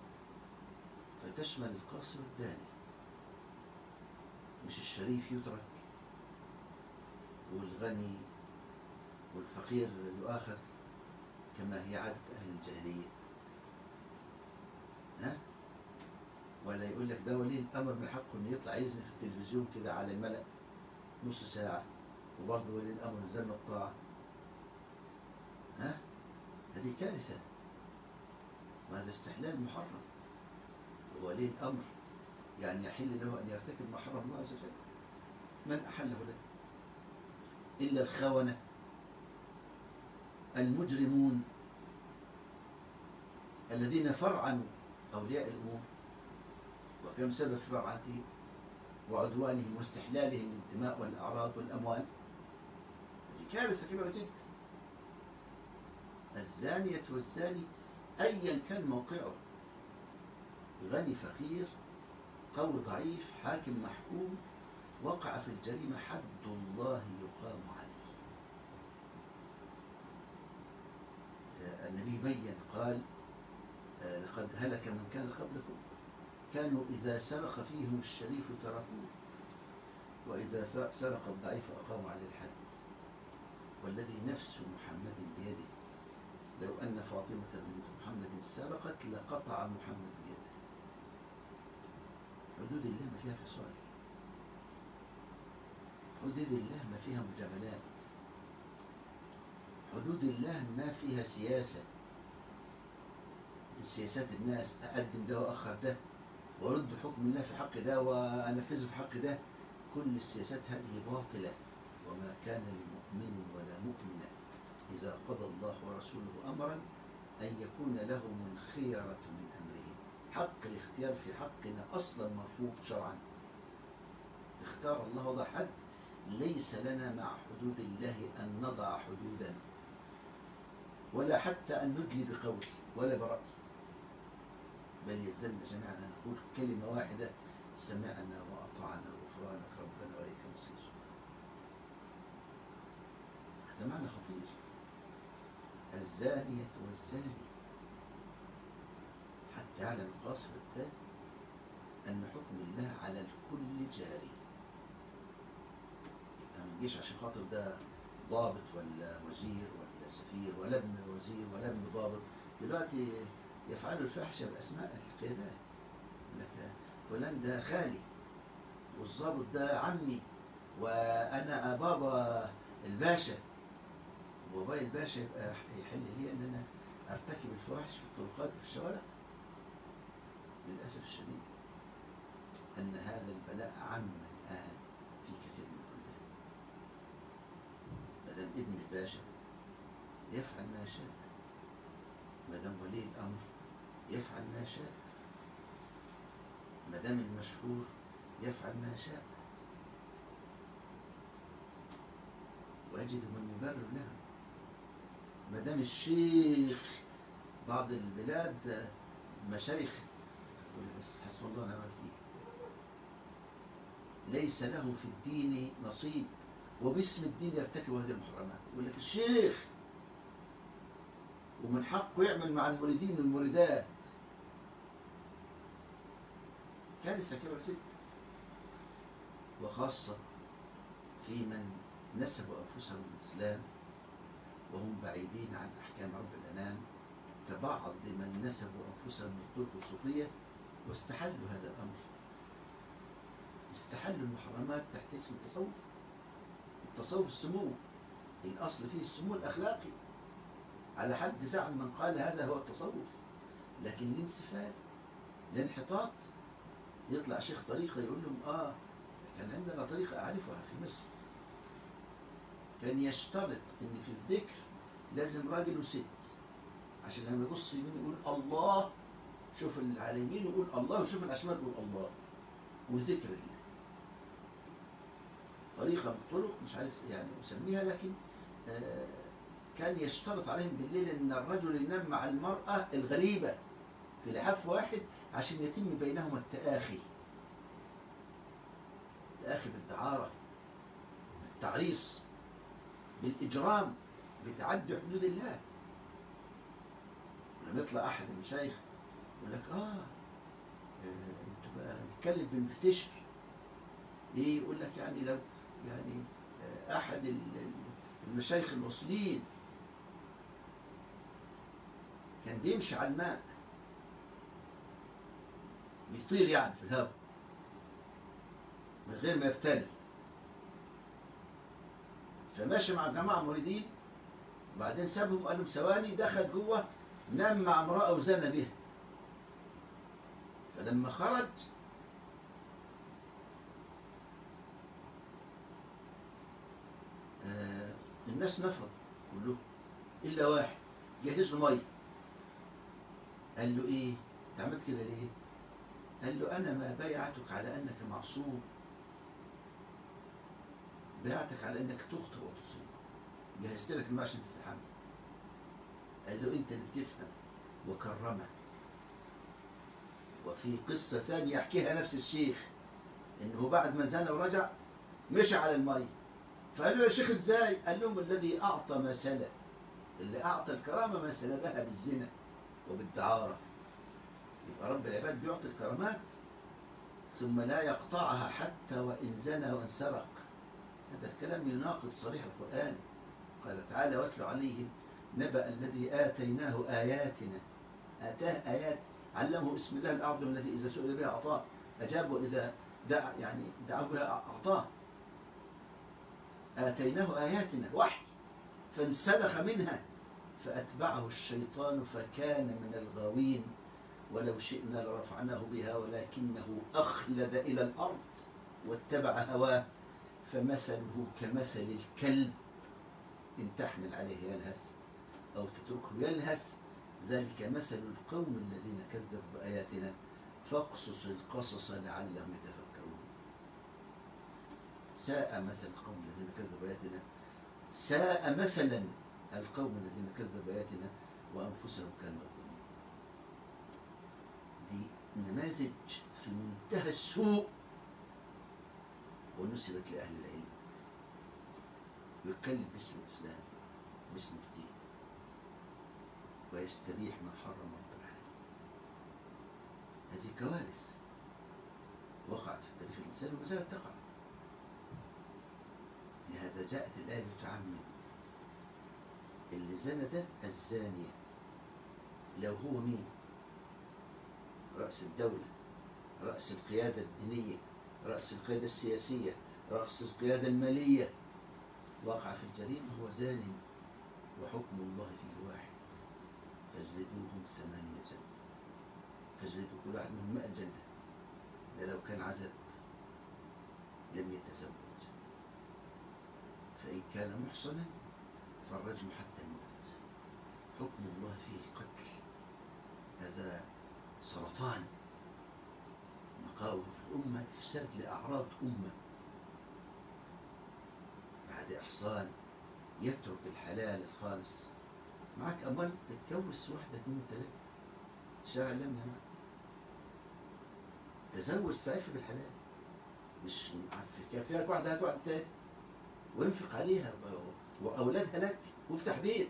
فتشمل القاصر والداني. مش الشريف يترك والغني والفقير يؤاخذ كما هي عادة أهل الجاهلية. ها؟ ولا يقول لك ده ولي الأمر من حقه إنه يطلع يزن في التلفزيون كده على الملأ نص ساعة، وبرضه ولي الأمر زن الطاعة. ها؟ هذه كارثة، وهذا استحلال محرم. ولي الأمر يعني يحل له أن يرتكب ما حرم الله عز وجل. من أحله له؟ إلا الخونة المجرمون الذين فرعنوا أولياء الأمور وكانوا سبب في فرعنتهم وعدوانهم واستحلالهم للدماء والأعراض والأموال. هذه كارثة كبيرة جدا. الزانية والزاني أيا كان موقعه، غني فقير، قوي ضعيف، حاكم محكوم، وقع في الجريمة حد الله يقام عليه. النبي بين قال لقد هلك من كان قبلكم كانوا إذا سرق فيهم الشريف تركوه وإذا سرق الضعيف أقاموا عليه الحد، والذي نفس محمد بيده لو أن فاطمة بنت محمد سرقت لقطع محمد بيده. حدود الله ما فيها فصال، حدود الله ما فيها مجاملات، حدود الله ما فيها سياسة، سياسات الناس أقدم ده وأخر ده وأرد حكم الله في حق ده وأنفذه في حق ده. كل السياسات هذه باطلة. وما كان لمؤمن ولا مؤمنة إذا قضى الله ورسوله أمرا أن يكون لهم الخيرة من أمرهم. حق الاختيار في حقنا أصلا مرفوض شرعا. اختار الله وضع حد، ليس لنا مع حدود الله أن نضع حدودا ولا حتى أن ندلي بقول ولا برأي، بل يلزمنا جميعا أن نقول كلمة واحدة: سمعنا وأطعنا غفرانك ربنا وإليك المصير. هذا معنى خطير. الزانية والزاني، حتى على القاصر الثاني أن حكم الله على الكل جاري. ما نجيش عشان خاطر ده ضابط ولا وزير ولا سفير ولا ابن وزير ولا ابن ضابط دلوقتي يفعلوا الفاحشة بأسماء القيادات. لك فلان ده خالي والضابط ده عمي وأنا بابا الباشا. وبابا الباشا يبقى يحل لي أن أنا أرتكب الفواحش في الطرقات وفي الشوارع؟ للأسف الشديد أن هذا البلاء عم الآن في كثير من البلدان. مدام ابن الباشا يفعل ما شاء، مدام ولي الأمر يفعل ما شاء، مدام المشهور يفعل ما شاء، ويجد من يبرر له. مدام الشيخ، بعض البلاد مشايخ بس حسب الله ونعم الوكيل، ليس له في الدين نصيب وباسم الدين يرتكب هذه المحرمات. يقول لك الشيخ ومن حقه يعمل مع المريدين والمريدات. كارثة كبيرة جدا، وخاصة في من نسبوا أنفسهم الإسلام وهم بعيدين عن أحكام رب الأنام، كبعض من نسبوا أنفسهم للطرق الصوفية واستحلوا هذا الأمر. استحلوا المحرمات تحت اسم التصوف. التصوف السمو، الأصل فيه السمو الأخلاقي على حد زعم من قال هذا هو التصوف. لكن الانسفال، الانحطاط، يطلع شيخ طريقة يقول لهم كان عندنا طريقة أعرفها في مصر، كان يشترط ان في الذكر لازم راجل وست، عشان لما يبص يمين يقول الله، شوف على يمين يقول الله، وشوف الأشمال يقول الله، وذكر الله. طريقة من الطرق مش عايز يعني أسميها، لكن كان يشترط عليهم بالليل ان الرجل ينام مع المرأة الغريبة في لحاف واحد عشان يتم بينهما التآخي. التآخي بالدعارة، بالتعريص، بالإجرام، بتعدي حدود الله. لما يطلع أحد المشايخ يقول لك انتوا بقى نتكلم بالمفتشر ايه، يقول لك يعني لو يعني أحد المشايخ الوصلين كان بيمشي على الماء، بيطير يعني في الهواء من غير ما يفتري، فماشي مع جماعة مريدين، وبعدين سابهم وقال لهم ثواني، دخل جوه نام مع امرأة وزنى بها. فلما خرج الناس نفض كلهم إلا واحد جهز له مية، قال له إيه؟ أنت عملت كده ليه؟ قال له أنا ما بايعتك على أنك معصوم، بايعتك على أنك تخطئ وتصيب، جهزت لك الماء عشان تستحمل. قال له أنت اللي بتفهم، وكرمك. وفي قصة ثانية يحكيها نفس الشيخ، إنه بعد ما زنى ورجع مشى على المي، فقال له يا شيخ إزاي؟ قال لهم الذي أعطى ما سلب، اللي أعطى الكرامة ما سلبها بالزنا وبالدعارة. يبقى رب العباد بيعطي الكرامات ثم لا يقطعها حتى وإن زنى وإن سرق. هذا الكلام يناقض صريح القرآن. قال تعالى واتل عليهم نبأ الذي آتيناه آياتنا، آتاه آيات، علمه اسم الله الأعظم الذي إذا سئل بها أعطاه، أجاب وإذا دعا بها أعطاه. آتيناه آياتنا وحي فانسلخ منها فأتبعه الشيطان فكان من الغاوين، ولو شئنا لرفعناه بها ولكنه أخلد إلى الأرض واتبع هواه فمثله كمثل الكلب إن تحمل عليه يلهث أو تتركه يلهث، ذلك مثل القوم الذين كذبوا بآياتنا فاقصص القصص لعلهم يتفكرون. ساء مثل القوم الذين كذبوا بآياتنا، ساء مثلا القوم الذين كذبوا بآياتنا وأنفسهم كانوا يظلمون. دي نماذج في منتهى السوء ونسبت لأهل العلم، يتكلم باسم الإسلام باسم الدين ويستبيح ما حرم رب العالمين. هذه كوارث وقعت في تاريخ الإنسان وما زالت تقع. لهذا جاءت الآية تعمم اللي زنى ده الزانية، لو هو مين؟ رأس الدولة، رأس القيادة الدينية، رأس القيادة السياسية، رأس القيادة المالية، وقع في الجريمة هو زان وحكم الله فيه واحد، فاجلدوهم 8 جلدة، فاجلدوا كل واحد منهم 100 جلدة. ده لو كان عزب لم يتزوج، فإن كان محصنا فالرجم حتى الموت. حكم الله فيه القتل، هذا سرطان مقاوم في الأمة، إفساد لأعراض أمة. بعد إحصان يترك الحلال الخالص، معك أموال تتجوز واحدة 2 3، الشرع لم يمنع. تزوج سعيف بالحلال، مش كافيك واحدة هات واحدة تاني وانفق عليها وأولادها لك وافتح بيت،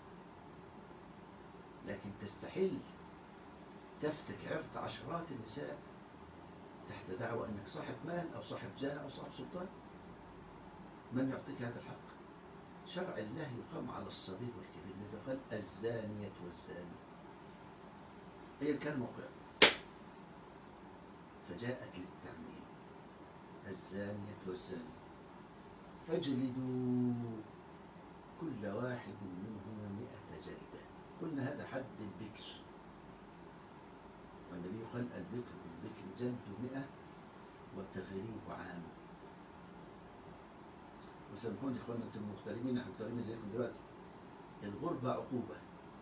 لكن تستحل تفتك عرض عشرات النساء تحت دعوى أنك صاحب مال أو صاحب جاه أو صاحب سلطان. من يعطيك هذا الحق؟ شرع الله يقام على الصغير والكبير، لذا قال الزانية والزاني، هي الكلمة موقع فجاءت للتعميم، الزانية والزاني فاجلدوا كل واحد منهما 100 جلدة. قلنا هذا حد البكر، والنبي قال البكر بالبكر جلد 100 والتغريب عام. وسامحوني اخوانا انتم مغتربين، نحن مغتربين زيكم دلوقتي. الغربة عقوبة،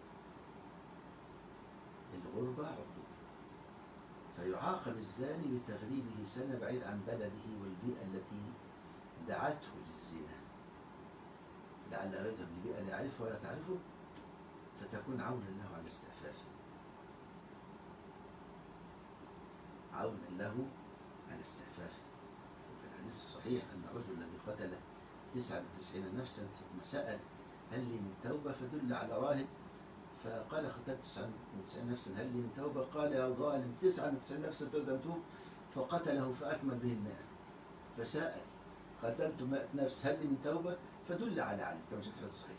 الغربة عقوبة، فيعاقب الزاني بتغريبه سنة بعيد عن بلده والبيئة التي دعته للزنا، لعله يذهب لبيئة لا يعرفها ولا تعرفه فتكون عونا له على استعفافه، عونا له على استعفافه. وفي الحديث الصحيح أن الرجل الذي قتل 99 نفسا ثم سأل هل لي من توبة فدل على راهب فقال قتلت 99 نفسا هل لي من توبة؟ قال يا ظالم 99 نفسا تقدر توب؟ فقتله فأكمل به 100. فسأل قتلت 100 نفس هل لي من توبة؟ فدل على علم كما في الحديث الصحيح.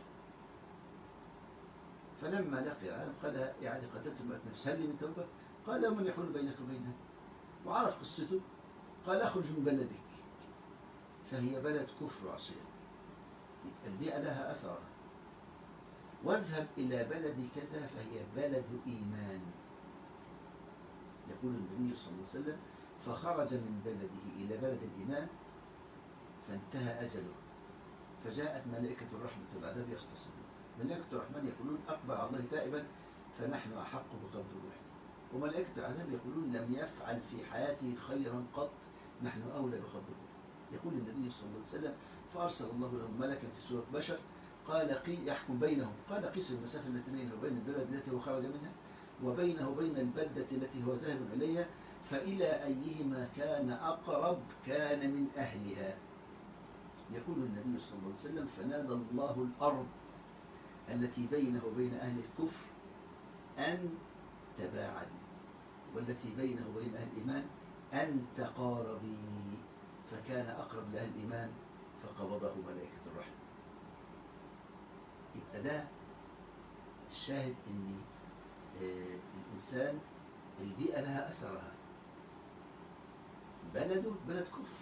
فلما لقي العالم قال يعني قتلت 100 نفس هل لي من توبة؟ قال ومن يحول بينك وبينها؟ وعرف قصته قال اخرج من بلدك، فهي بلد كفر وعصيان، البيئة لها أثرها، واذهب إلى بلد كذا فهي بلد إيمان. يقول النبي صلى الله عليه وسلم فخرج من بلده إلى بلد الإيمان فانتهى أجله، فجاءت ملائكة الرحمة والعذاب يختصمون. ملائكة الرحمن يقولون أقبل على الله تائبا فنحن أحق بقبض روحه. وملائكة العذاب يقولون لم يفعل في حياته خيرا قط، نحن أولى بقبض روحه. يقول النبي صلى الله عليه وسلم: فأرسل الله لهم ملكا في سورة بشر قال يحكم بينهم، قال قيسوا المسافة التي بينه وبين البلد التي هو خرج منها وبينه وبين البلدة التي هو ذاهب إليها، فإلى أيهما كان أقرب كان من أهلها. يقول النبي صلى الله عليه وسلم: فنادى الله الأرض التي بينه وبين أهل الكفر أن تباعدي، والتي بينه وبين أهل الإيمان أن تقاربي، فكان أقرب لأهل الإيمان فقبضه ملائكة الرحمة. يبقى ده الشاهد أن الإنسان البيئة لها أثرها. بلده بلد كفر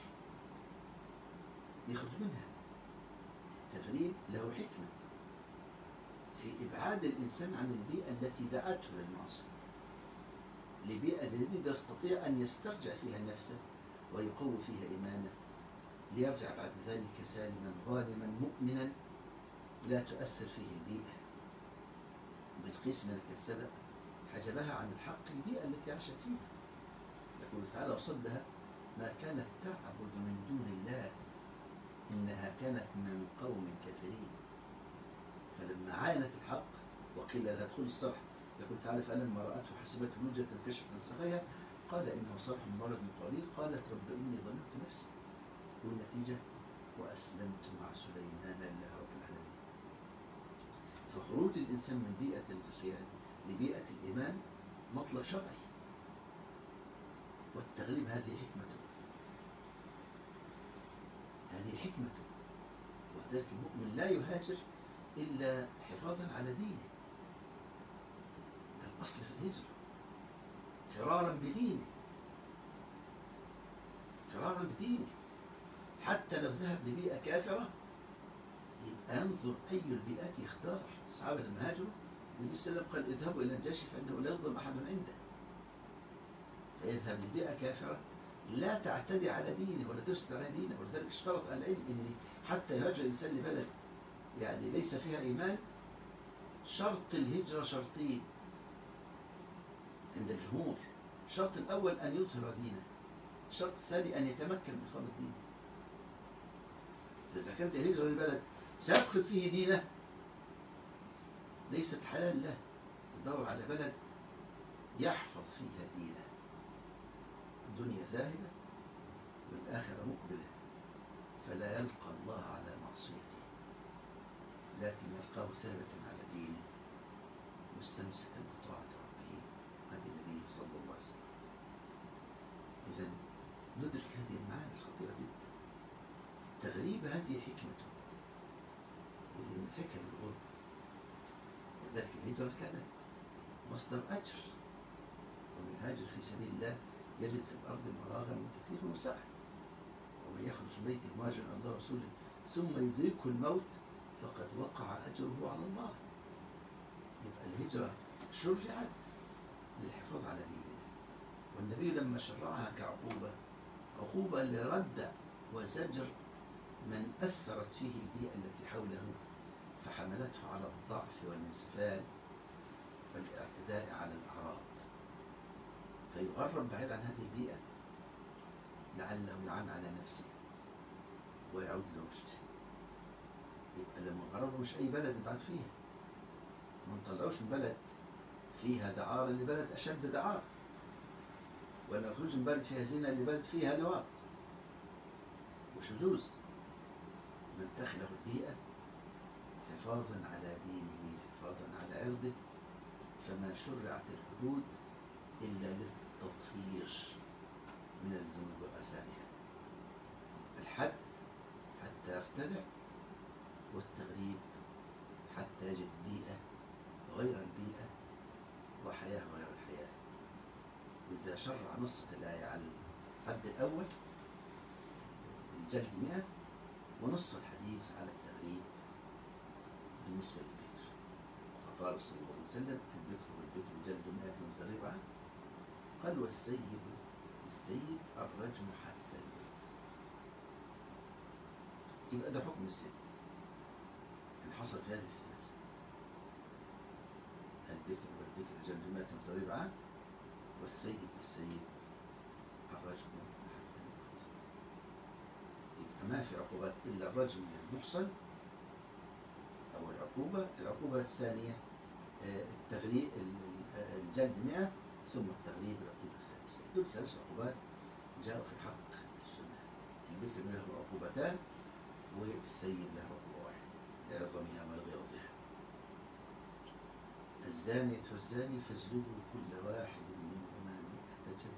يخرج منها. تغريب له حكمة في إبعاد الإنسان عن البيئة التي دعته للمعصية، لبيئة جديدة يستطيع أن يسترجع فيها نفسه ويقوي فيها إيمانه، ليرجع بعد ذلك سالما غانما مؤمنا لا تؤثر فيه البيئة. بلقيس ملك السبأ حجبها عن الحق البيئة التي عاشت فيها. يقول تعالى: وصدها ما كانت تعبد من دون الله إنها كانت من قوم كافرين. فلما عاينت الحق وقيل لها ادخل الصرح، يقول تعالى: فلما رأته حسبته لجة كشفت عن ساقيها قال إنه صرح مبارد من قليل قالت رب إني ظننت نفسي، والنتيجة وأسلمت مع سليمان لله رب العالمين. فخروج الإنسان من بيئة العصيان لبيئة الإيمان مطلب شرعي، والتغليب هذه حكمته، هذه حكمته. وذلك المؤمن لا يهاجر إلا حفاظا على دينه. الأصل في الهجرة فرارا بدينه، فرارا بدينه. حتى لو ذهب لبيئة كافرة يبقى ينظر أي البيئات يختار. الصحابة لما هاجروا النبي صلى الله عليه وسلم قال: اذهبوا إلى النجاشي فإنه لا يظلم أحد عنده. فيذهب لبيئة كافرة لا تعتدي على دينه ولا تفسد على دينه. ولذلك اشترط العلم أن حتى يهاجر الإنسان لبلد يعني ليس فيها إيمان، شرط الهجرة شرطين عند الجمهور. الشرط الأول أن يظهر دينه، الشرط الثاني أن يتمكن من إقامة دينه. إذا كانت الهجرة لبلد سيفقد فيه دينه ليست حلال له، يدور على بلد يحفظ فيها دينه. الدنيا ذاهبة والآخرة مقبلة، فلا يلقى الله على معصيته، لكن يلقاه ثابتا على دينه مستمسكا بطاعة ربه وهدي النبي صلى الله عليه وسلم. إذا ندرك هذه المعاني الخطيرة جدا. تغريب هذه حكمته، وهي من حكم الغرب. ولذلك الهجرة كانت مصدر أجر، ومن يهاجر في سبيل الله يجد في الأرض مراغما كثيرا وسعة. ومن يخرج من بيته مهاجرا إلى الله ورسوله ثم يدركه الموت فقد وقع أجره على الله. يبقى الهجرة شرعت للحفاظ على دينه، والنبي لما شرعها كعقوبة، عقوبة لرد وزجر من أثرت فيه البيئة التي حوله فحملته على الضعف والانسفال والاعتداء على الأعراض، فيغرب بعيد عن هذه البيئة لعله يعان على نفسه ويعود لرشده. يبقى لما غربه مش أي بلد يبعد فيها، ما نطلعوش من بلد فيها دعارة لبلد أشد دعارة، ولا نخرج من بلد فيها زنا لبلد فيها لواط وشذوذ. نتخذه البيئة حفاظا على دينه، حفاظا على عرضه. فما شرعت الحدود إلا للتطهير من الذنوب وآثارها. الحد حتى يرتدع، والتغريب حتى يجد بيئة غير البيئة وحياة غير الحياة. وإذا شرع نصت الآية على الحد الأول الجلد 100، ونص الحديث على التغريب بالنسبة للبكر. فقال صلى الله عليه وسلم: البكر والبكر جلد 100 وتغريب عنه. قال: والسيد الرجم حتى الموت. يبقى ده حكم السيد إن حصل في هذه الثلاثة: البكر ذكر جلد 100 تغريب عام، والسيد بالسيد الرجم حتى الموت. يبقى ما في عقوبات إلا الرجم للمحصن أو العقوبة الثانية التغريب، الجلد 100 ثم التغريب العقوبة السادسة. دول 3 عقوبات جاءوا في حق السنة. البكر له عقوبتان والسيد له عقوبة واحدة لعظمها ولغلظها. الزانية والزاني فاجلدوا كل واحد منهما 100 جلدة،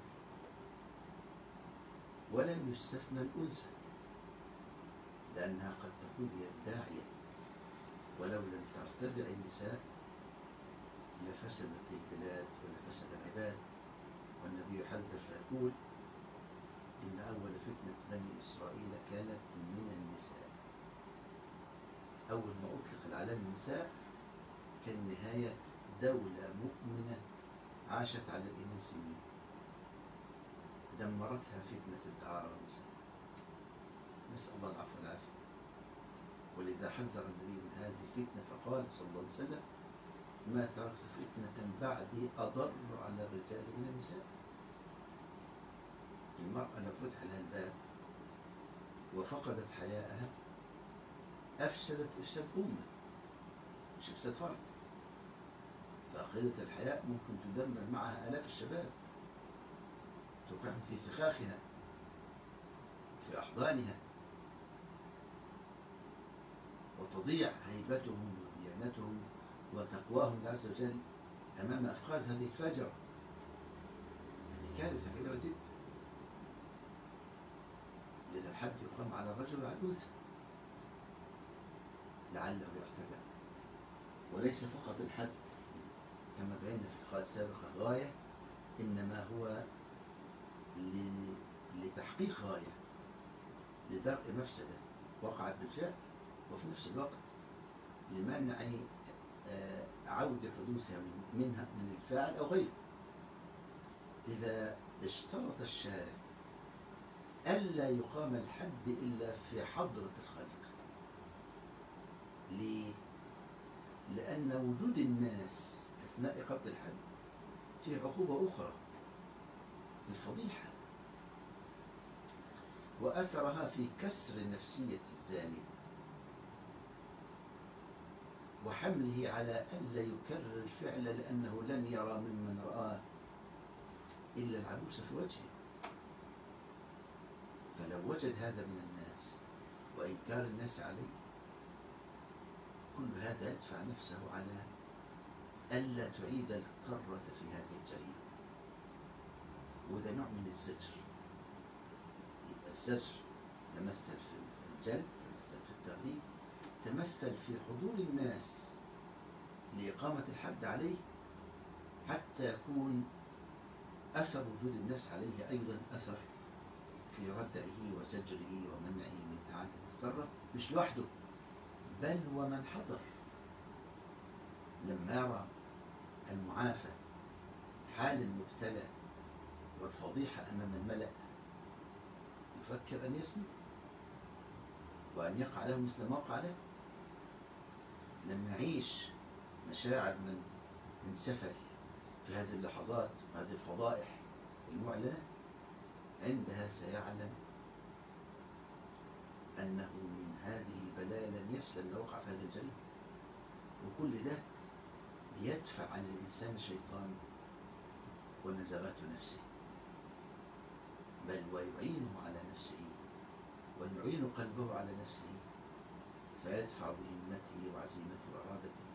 ولم يستثنى الأنثى لأنها قد تكون هي الداعية، ولو لم ترتدع النساء لفسدت البلاد ولفسد العباد. والنبي يحذر فيقول إن أول فتنة بني إسرائيل كانت من النساء. أول ما أطلق على النساء كان نهاية دولة مؤمنة عاشت على الإيمان سنين، دمرتها فتنة الدعارة النساء، نسأل الله العفو والعافية. ولذا حذر النبي من هذه الفتنة فقال صلى الله عليه وسلم: ما تركت فتنة بعدي أضر على الرجال من النساء. المرأة لو فتح لها الباب وفقدت حياءها أفسدت إفساد أمة، مش إفساد فرد. فقيدة الحياء ممكن تدمر معها آلاف الشباب، توقعهم في فخاخها في أحضانها، وتضيع هيبتهم وديانتهم وتقواهم الله عز وجل أمام أفخاذ هذه الفجرة. هذه كارثة كبيرة جدا. لأن الحد يقام على الرجل وعلى الأنثى لعله يرتدع. وليس فقط الحد كما بينا في لقاءات سابقة غاية، إنما هو لتحقيق غاية، لدرء مفسدة وقعت بالفعل، وفي نفس الوقت لمنع عودة حدوثها منها من الفاعل أو غيره. إذا اشترط الشارع ألا يقام الحد إلا في حضرة الخالق. ليه؟ لأن وجود الناس أثناء قتل الحد فيه عقوبة أخرى، الفضيحة، وأثرها في كسر نفسية الزاني وحمله على ألا يكرر الفعل، لأنه لن يرى ممن رآه إلا العبوس في وجهه. فلو وجد هذا من الناس وإنكار الناس عليه، كل هذا يدفع نفسه على ألا تعيد الكرة في هذه الجريمة. وده نوع من الزجر. يبقى الزجر تمثل في الجلد، تمثل في التغريب، تمثل في حضور الناس لإقامة الحد عليه، حتى يكون أثر وجود الناس عليه أيضا أثر في ردعه وزجره ومنعه من إعادة الكرة، مش لوحده بل ومن حضر. لما يرى المعافى حال المبتلى والفضيحة أمام الملأ يفكر أن يسلم وأن يقع له مثل ما وقع له. لما يعيش مشاعر من انسفل في هذه اللحظات وهذه الفضائح المعلنة، عندها سيعلم أنه من هذه البلاء لن يسلم لو وقع في هذه الجريمة. وكل ده يدفع عن الإنسان شيطان ونزغات نفسه، بل ويعينه على نفسه ويعين قلبه على نفسه، فيدفع بهمته وعزيمته وإرادته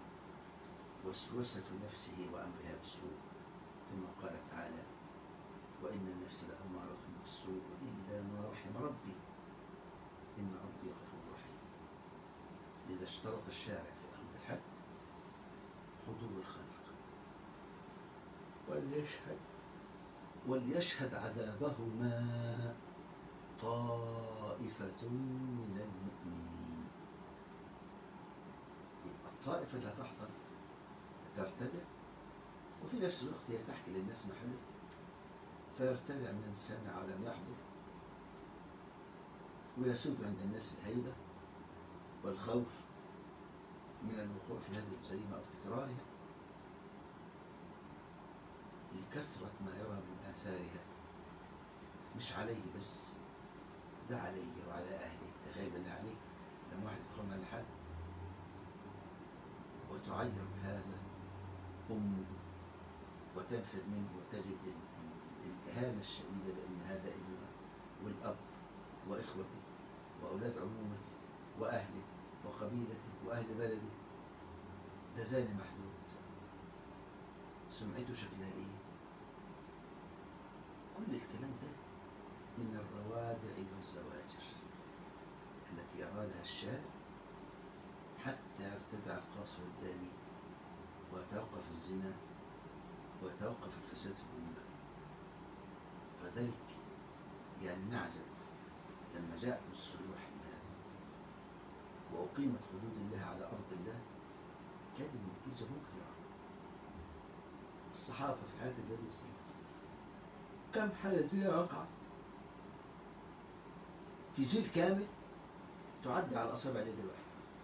وسوسة نفسه وأمرها بالسوء، كما قال تعالى: وإن النفس لأمارة بالسوء إلا ما رحم ربي إن ربي غفور رحيم. لذا اشترط الشارع في أخذ الحد حضور الخلق، وليشهد عذابهما طائفة من المؤمنين. يبقى الطائفة اللي هتحضر ترتدع، وفي نفس الوقت هي تحكي للناس ما حدث، فيرتدع من سمع ولم يحضر، ويسود عند الناس الهيبة والخوف من الوقوع في هذه الجريمة أو تكرارها. لكثرة ما يرى من آثارها، مش عليه بس، ده عليه وعلى أهله. تخيل بالله عليك لما واحد يدخل على حد وتعير بهذا أمه وتنفر منه وتجد الإهانة الشديدة بأن هذا ابنها، والأب وإخوته وأولاد عمومته وأهله وقبيلته وأهل بلده، ده زاني محدود، سمعته شكلها إيه؟ كل الكلام ده من الروادع والزواجر التي أرادها الشارع حتى يرتدع القاص والداني ويتوقف الزنا ويتوقف الفساد في الأمة. فذلك يعني نعجب لما جاءت نصر الوحي وأقيمت حدود الله على أرض الله، كانت النتيجة مبهرة. الصحابة في حياة النبي صلى الله عليه وسلم كم حالة زنا وقعت في جيل كامل تعد على أصابع اليد الواحدة،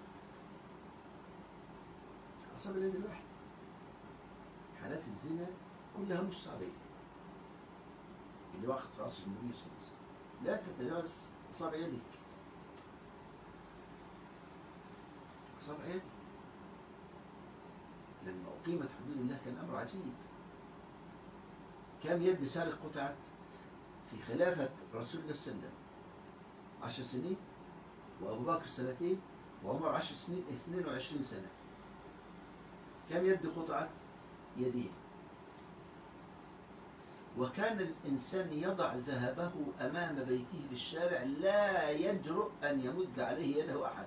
أصابع اليد الواحدة. حالات الزنا كلها مش صعبية اللي وقت في عصر النبي صلى الله عليه وسلم لا تتجاوز أصابع يدك، أصابع يدك. لما أقيمت حدود الله كان أمر عجيب. كم يد سارق قطعت في خلافة رسول الله صلى الله عليه وسلم؟ 10 سنين، وأبو بكر 2 سنين، وعمر 10 سنين، 22 سنة. كم يد قطعت؟ يدين. وكان الإنسان يضع ذهبه أمام بيته في الشارع لا يجرؤ أن يمد عليه يده أحد.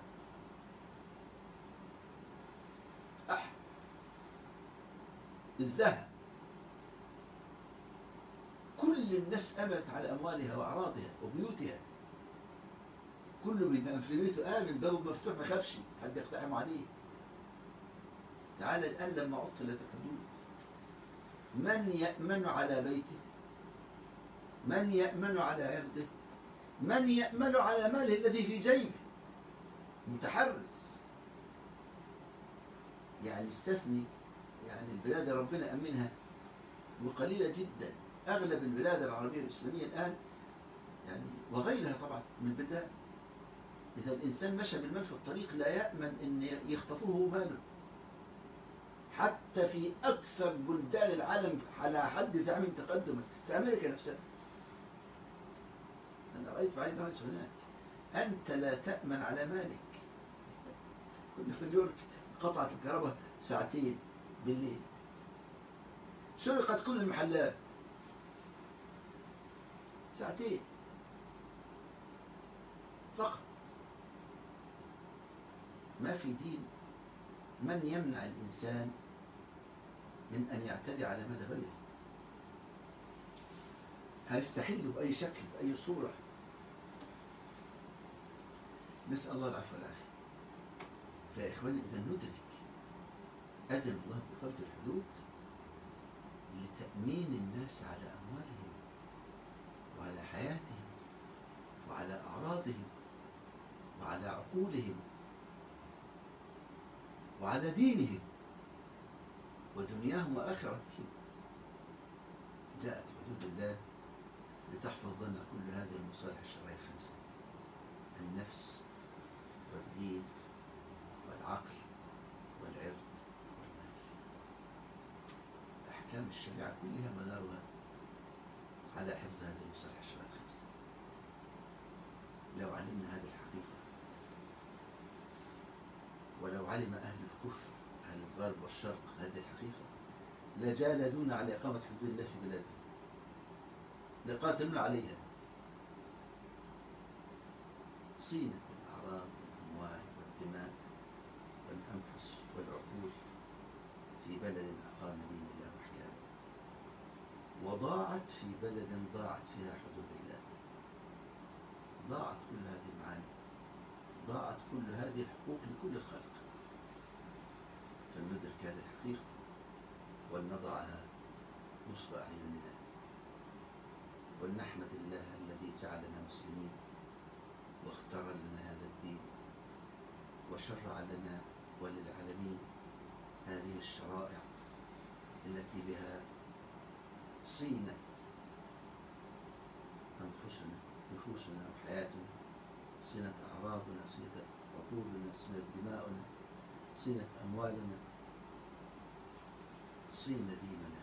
الذهب كل الناس أمنت على أموالها وأعراضها وبيوتها، كله بيبقى في بيته آمن، بابه مفتوح ما خافش حد يقتحم عليه. تعال الآن لما عطلت الحدود، من يأمن على بيته؟ من يأمن على عرضه؟ من يأمن على ماله الذي في جيبه؟ متحرز. يعني استثني يعني البلاد ربنا أمنها وقليلة جدا. أغلب البلاد العربية الإسلامية الآن يعني وغيرها طبعا من البلدان، إذا الإنسان مشى بالمال في الطريق لا يأمن أن يخطفوه ماله. حتى في أكثر بلدان العالم على حد زعم تقدما، في أمريكا نفسها أنا رأيت بعيد ناس هناك، أنت لا تأمن على مالك. كنا في نيويورك قطعت الكهرباء 2 ساعة بالليل، سرقت كل المحلات 2 ساعة فقط. ما في دين من يمنع الإنسان من أن يعتدي على مال غيره، هيستحيل بأي شكل بأي صورة. نسأل الله العفو والعافية. فيا إخواني إذا ندرك أذن الله بفرض الحدود لتأمين الناس على أموالهم وعلى حياتهم وعلى أعراضهم وعلى عقولهم وعلى دينهم ودنياهم وآخرتهم. جاءت حدود الله لتحفظ لنا كل هذه المصالح الشرعية 5: النفس والدين والعقل والعرض والمال. أحكام الشريعة كلها مدارها على حفظ هذه المصالح الشرعية 5. لو علمنا هذه الحقيقة، ولو علم أهل الكفر أهل الغرب والشرق هذه الحقيقة، لجالدون على إقامة حدود الله في بلادهم، لقاتلون عليها. صينة الأعراض والأموال والدماء والأنفس والعقول في بلد أقام دين الله وأحكامه، وضاعت في بلد ضاعت فيها حدود الله. ضاعت كل هذه المعاني، ضاعت كل هذه الحقوق لكل الخلق. فلندرك هذه الحقيقة ولنضعها نصب أعيننا، ولنحمد الله الذي جعلنا مسلمين واختار لنا هذا الدين وشرع لنا وللعالمين هذه الشرائع التي بها صينة أنفسنا، نفوسنا وحياتنا، صينة أعراضنا، صينة عقولنا، صينة دماؤنا، صينة أموالنا، صينة ديننا.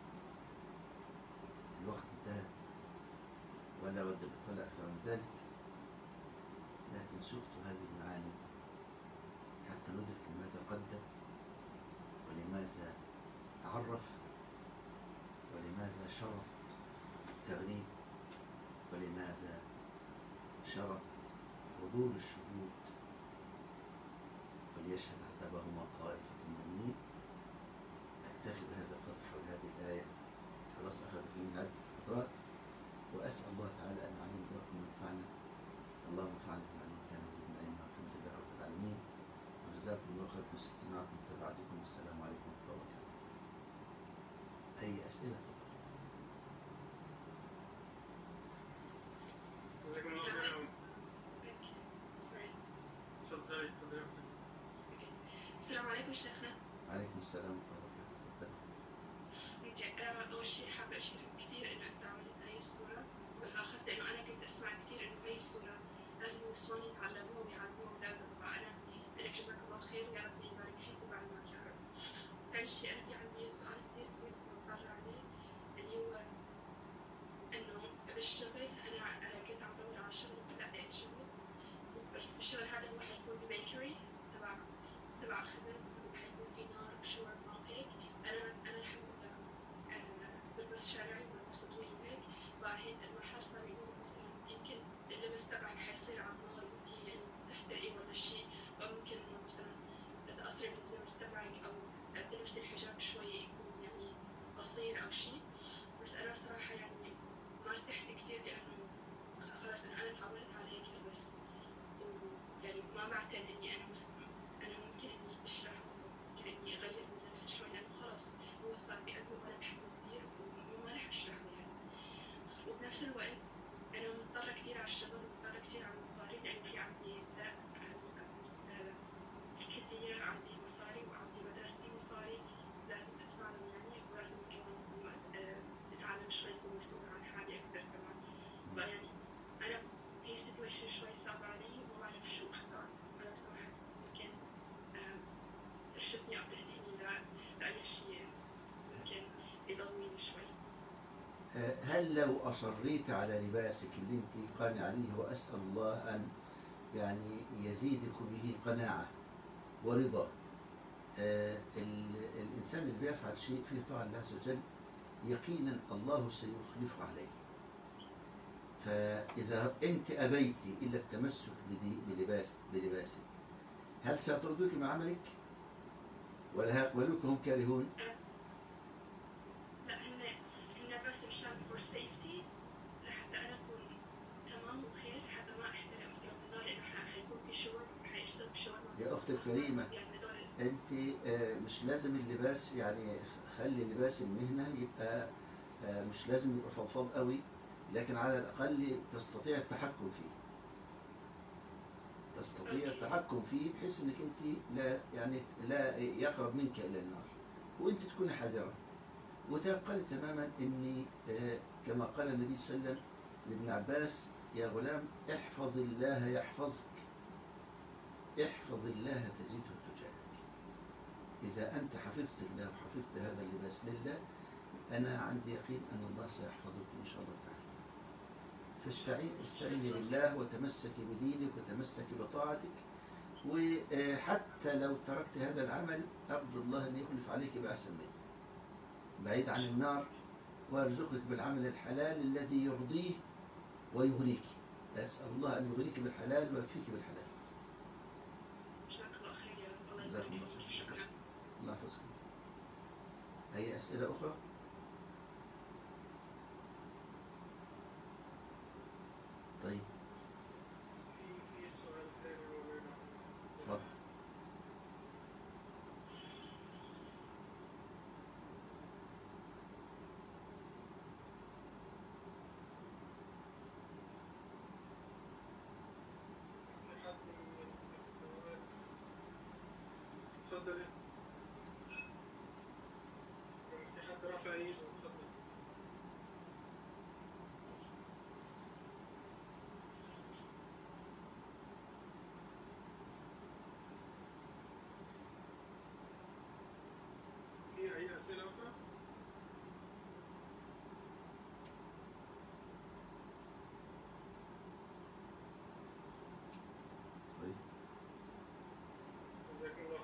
الوقت انتهى ولا بد ولا أكثر من ذلك، لكن سقت هذه المعاني حتى ندرك لماذا قدم، ولماذا عرف، ولماذا شرط التغريب، ولماذا شرط حضور الشهود وليشهد عذابهما طائفة من المؤمنين. أكتفي بهذا القدر حول هذه الآية، خلاص أخذت منها هذه الفترات، وأسأل الله تعالى أن يعلم بكم وينفعنا. اللهم انفعنا بما علمتنا وزدنا علما والحمد لله رب العالمين. وجزاكم الله خير حسن استماعكم ومتابعتكم، والسلام عليكم ورحمة الله وبركاته. أي أسئلة؟ جزاكم الله خيرا. تفضلي تفضلي أختي. السلام عليكم شيخنا. عليكم السلام ورحمة الله وبركاته. أول شيء حابة أشكرك كثير إنه أنت عملت هاي الصورة، وبالأخص لأنه أنا كنت أسمع كثير إنه هاي الصورة لازم النسوان يتعلموها ويعلموها أولادهم، فأنا لك جزاك الله خير ويا رب يبارك فيك ويعلمك يا رب. ثاني شيء أنا في عندي سؤال كثير كثير مضطر عليه، اللي هو إنه بالشغل أنا كنت عم بدور على شغل ولقيت شغل، بس الشغل هذا هو حيكون بيكري تبع خبز، وحيكون في نار وشاورما وهيك. أنا الحمد لله بلبس شرعي وبلبس طويل وهيك، بعدين المرحلة صار يقولوا مثلا يمكن اللبس تبعك حيصير على النار وانتي يعني تحترقي ولا شيء، وممكن إنه مثلا تقصري باللبس تبعك أو تلبسي الحجاب شوي يكون يعني قصير أو شيء. بس أنا صراحة يعني ما ارتحت كتير، لأنه خلاص أنا تعودت على هيك لبس، ويعني ما بعتقد إني أنا ممكن إني أشرح، ممكن إني أغير من لبسي شوي، لأنه خلاص هو صار بقلبي وأنا بحبه كتير وما رح أشرحه يعني. وبنفس الوقت أنا مضطرة كتير على الشغل ومضطرة كتير على المصاري، لأنه في عندي الكلية عندي مصاري وعندي مدرستي مصاري لازم أدفع لهم يعني، ولازم كمان أتعلم شوي أكون مسؤولة عن حالي أكثر كمان. فيعني أنا هي سيتويشن شوي صعبة علي وما بعرف شو أختار. فلو سمحت ممكن ترشدني أو تهديني لأي شيء ممكن يضويني شوي. هل لو أصريت على لباسك اللي انت قانع عليه، وأسأل الله أن يعني يزيدك به قناعة ورضا، الإنسان اللي بيفعل شيء في طاعة الله عز وجل يقينا الله سيخلف عليه. فإذا أنت أبيت إلا التمسك بلباسك، هل سيطردوك من عملك ولا يقبلوك هم كارهون؟ لا، هن بس مشان فور سيفتي، لحتى أنا أكون تمام وبخير، حتى ما أحترق مثلا بالنار، لأنه حيكون في شاور، حيشتغل بشاورما. يا أختي الكريمة، أنت مش لازم اللباس، يعني خلي لباس المهنة يبقى مش لازم يبقى فضفاض قوي، لكن على الأقل تستطيع التحكم فيه، التحكم فيه بحيث انك انت لا يقرب منك الى النار، وانت تكون حذرة. وتيقن تماما ان كما قال النبي صلى الله عليه وسلم لابن عباس: يا غلام احفظ الله يحفظك، احفظ الله تجده تجاهك. إذا أنت حفظت الله وحفظت هذا اللباس لله، أنا عندي يقين أن الله سيحفظك إن شاء الله تعالى. فاستعيني بالله وتمسك بدينك وتمسك بطاعتك، وحتى لو تركت هذا العمل أرجو الله أن يخلف عليك بأحسن منه، بعيد عن النار، ويرزقك بالعمل الحلال الذي يرضيه ويغنيك. أسأل الله أن يغنيك بالحلال ويكفيك بالحلال. جزاك الله خير يا رب. الله جزاكم يبارك الله فيك. خير. شكرا. الله يحفظك. أي أسئلة أخرى؟ طيب في سؤال ثاني مولانا. تفضل. لحد من الأخوات. تفضل. كان في حد رافع ايده. اتفضل.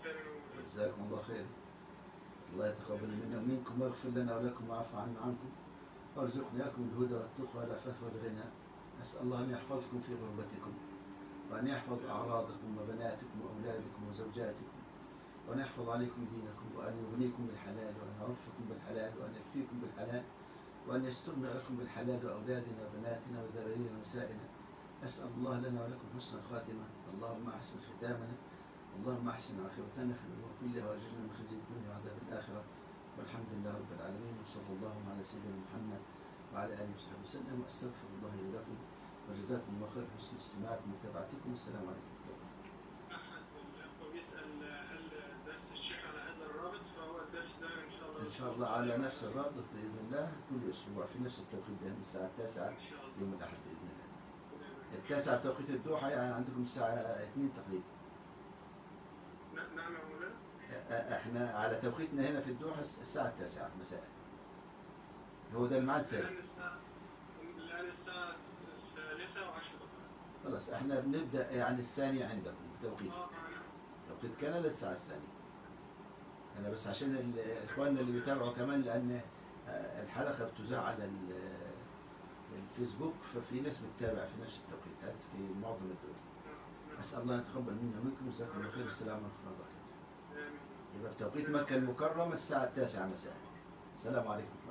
خيرا يا مولانا. جزاكم الله خير. الله يتقبل منا ومنكم ويغفر لنا ولكم ويعفو عنا عنكم وارزقنا إياكم الهدى والتقى والعفاف والغنى. أسأل الله أن يحفظكم في غربتكم، وأن يحفظ أعراضكم وبناتكم وأولادكم وزوجاتكم، وأن يحفظ عليكم دينكم، وأن يغنيكم بالحلال، وأن يوفقكم بالحلال، وأن يكفيكم بالحلال، وأن يسترنا لكم بالحلال وأولادنا وبناتنا وذرارينا ونسائنا. أسأل الله لنا ولكم حسن الخاتمة. اللهم أحسن ختامنا، اللهم أحسن عاقبتنا في الأمور كلها وأجرنا من خزي الدنيا وعذاب الآخرة. والحمد لله رب العالمين، وصلى الله على سيدنا محمد وعلى آله وصحبه وسلم، وأستغفر الله لي ولكم، وجزاكم الله خير حسن استماعكم ومتابعتكم. والسلام عليكم. أحد الأخوة بيسأل هل درس الشيخ على هذا الرابط؟ فهو الدرس ده إن شاء الله إن شاء الله على نفس الرابط بإذن الله كل أسبوع في نفس التوقيت ده من الساعة 9 إن شاء الله. يوم الأحد بإذن الله. 9 بتوقيت الدوحة، يعني عندكم الساعة 2 تقريبا. نعم يا مولانا. احنا على توقيتنا هنا في الدوحة الساعة 9 مساء. هو ده الميعاد الثاني. الآن الساعة 3:10. خلاص احنا بنبدأ يعني الثانية عندكم بتوقيت توقيت كندا الساعة الثانية. أنا بس عشان إخواننا اللي بيتابعوا كمان، لأن الحلقة بتذاع على الفيسبوك، ففي ناس بتتابع في نفس التوقيتات في معظم الدول. أسأل الله يتقبل منا ومنكم، جزاكم الله خير. السلام عليكم ورحمة الله وبركاته. يبقى في توقيت مكة المكرمة الساعة 9 مساء. السلام عليكم.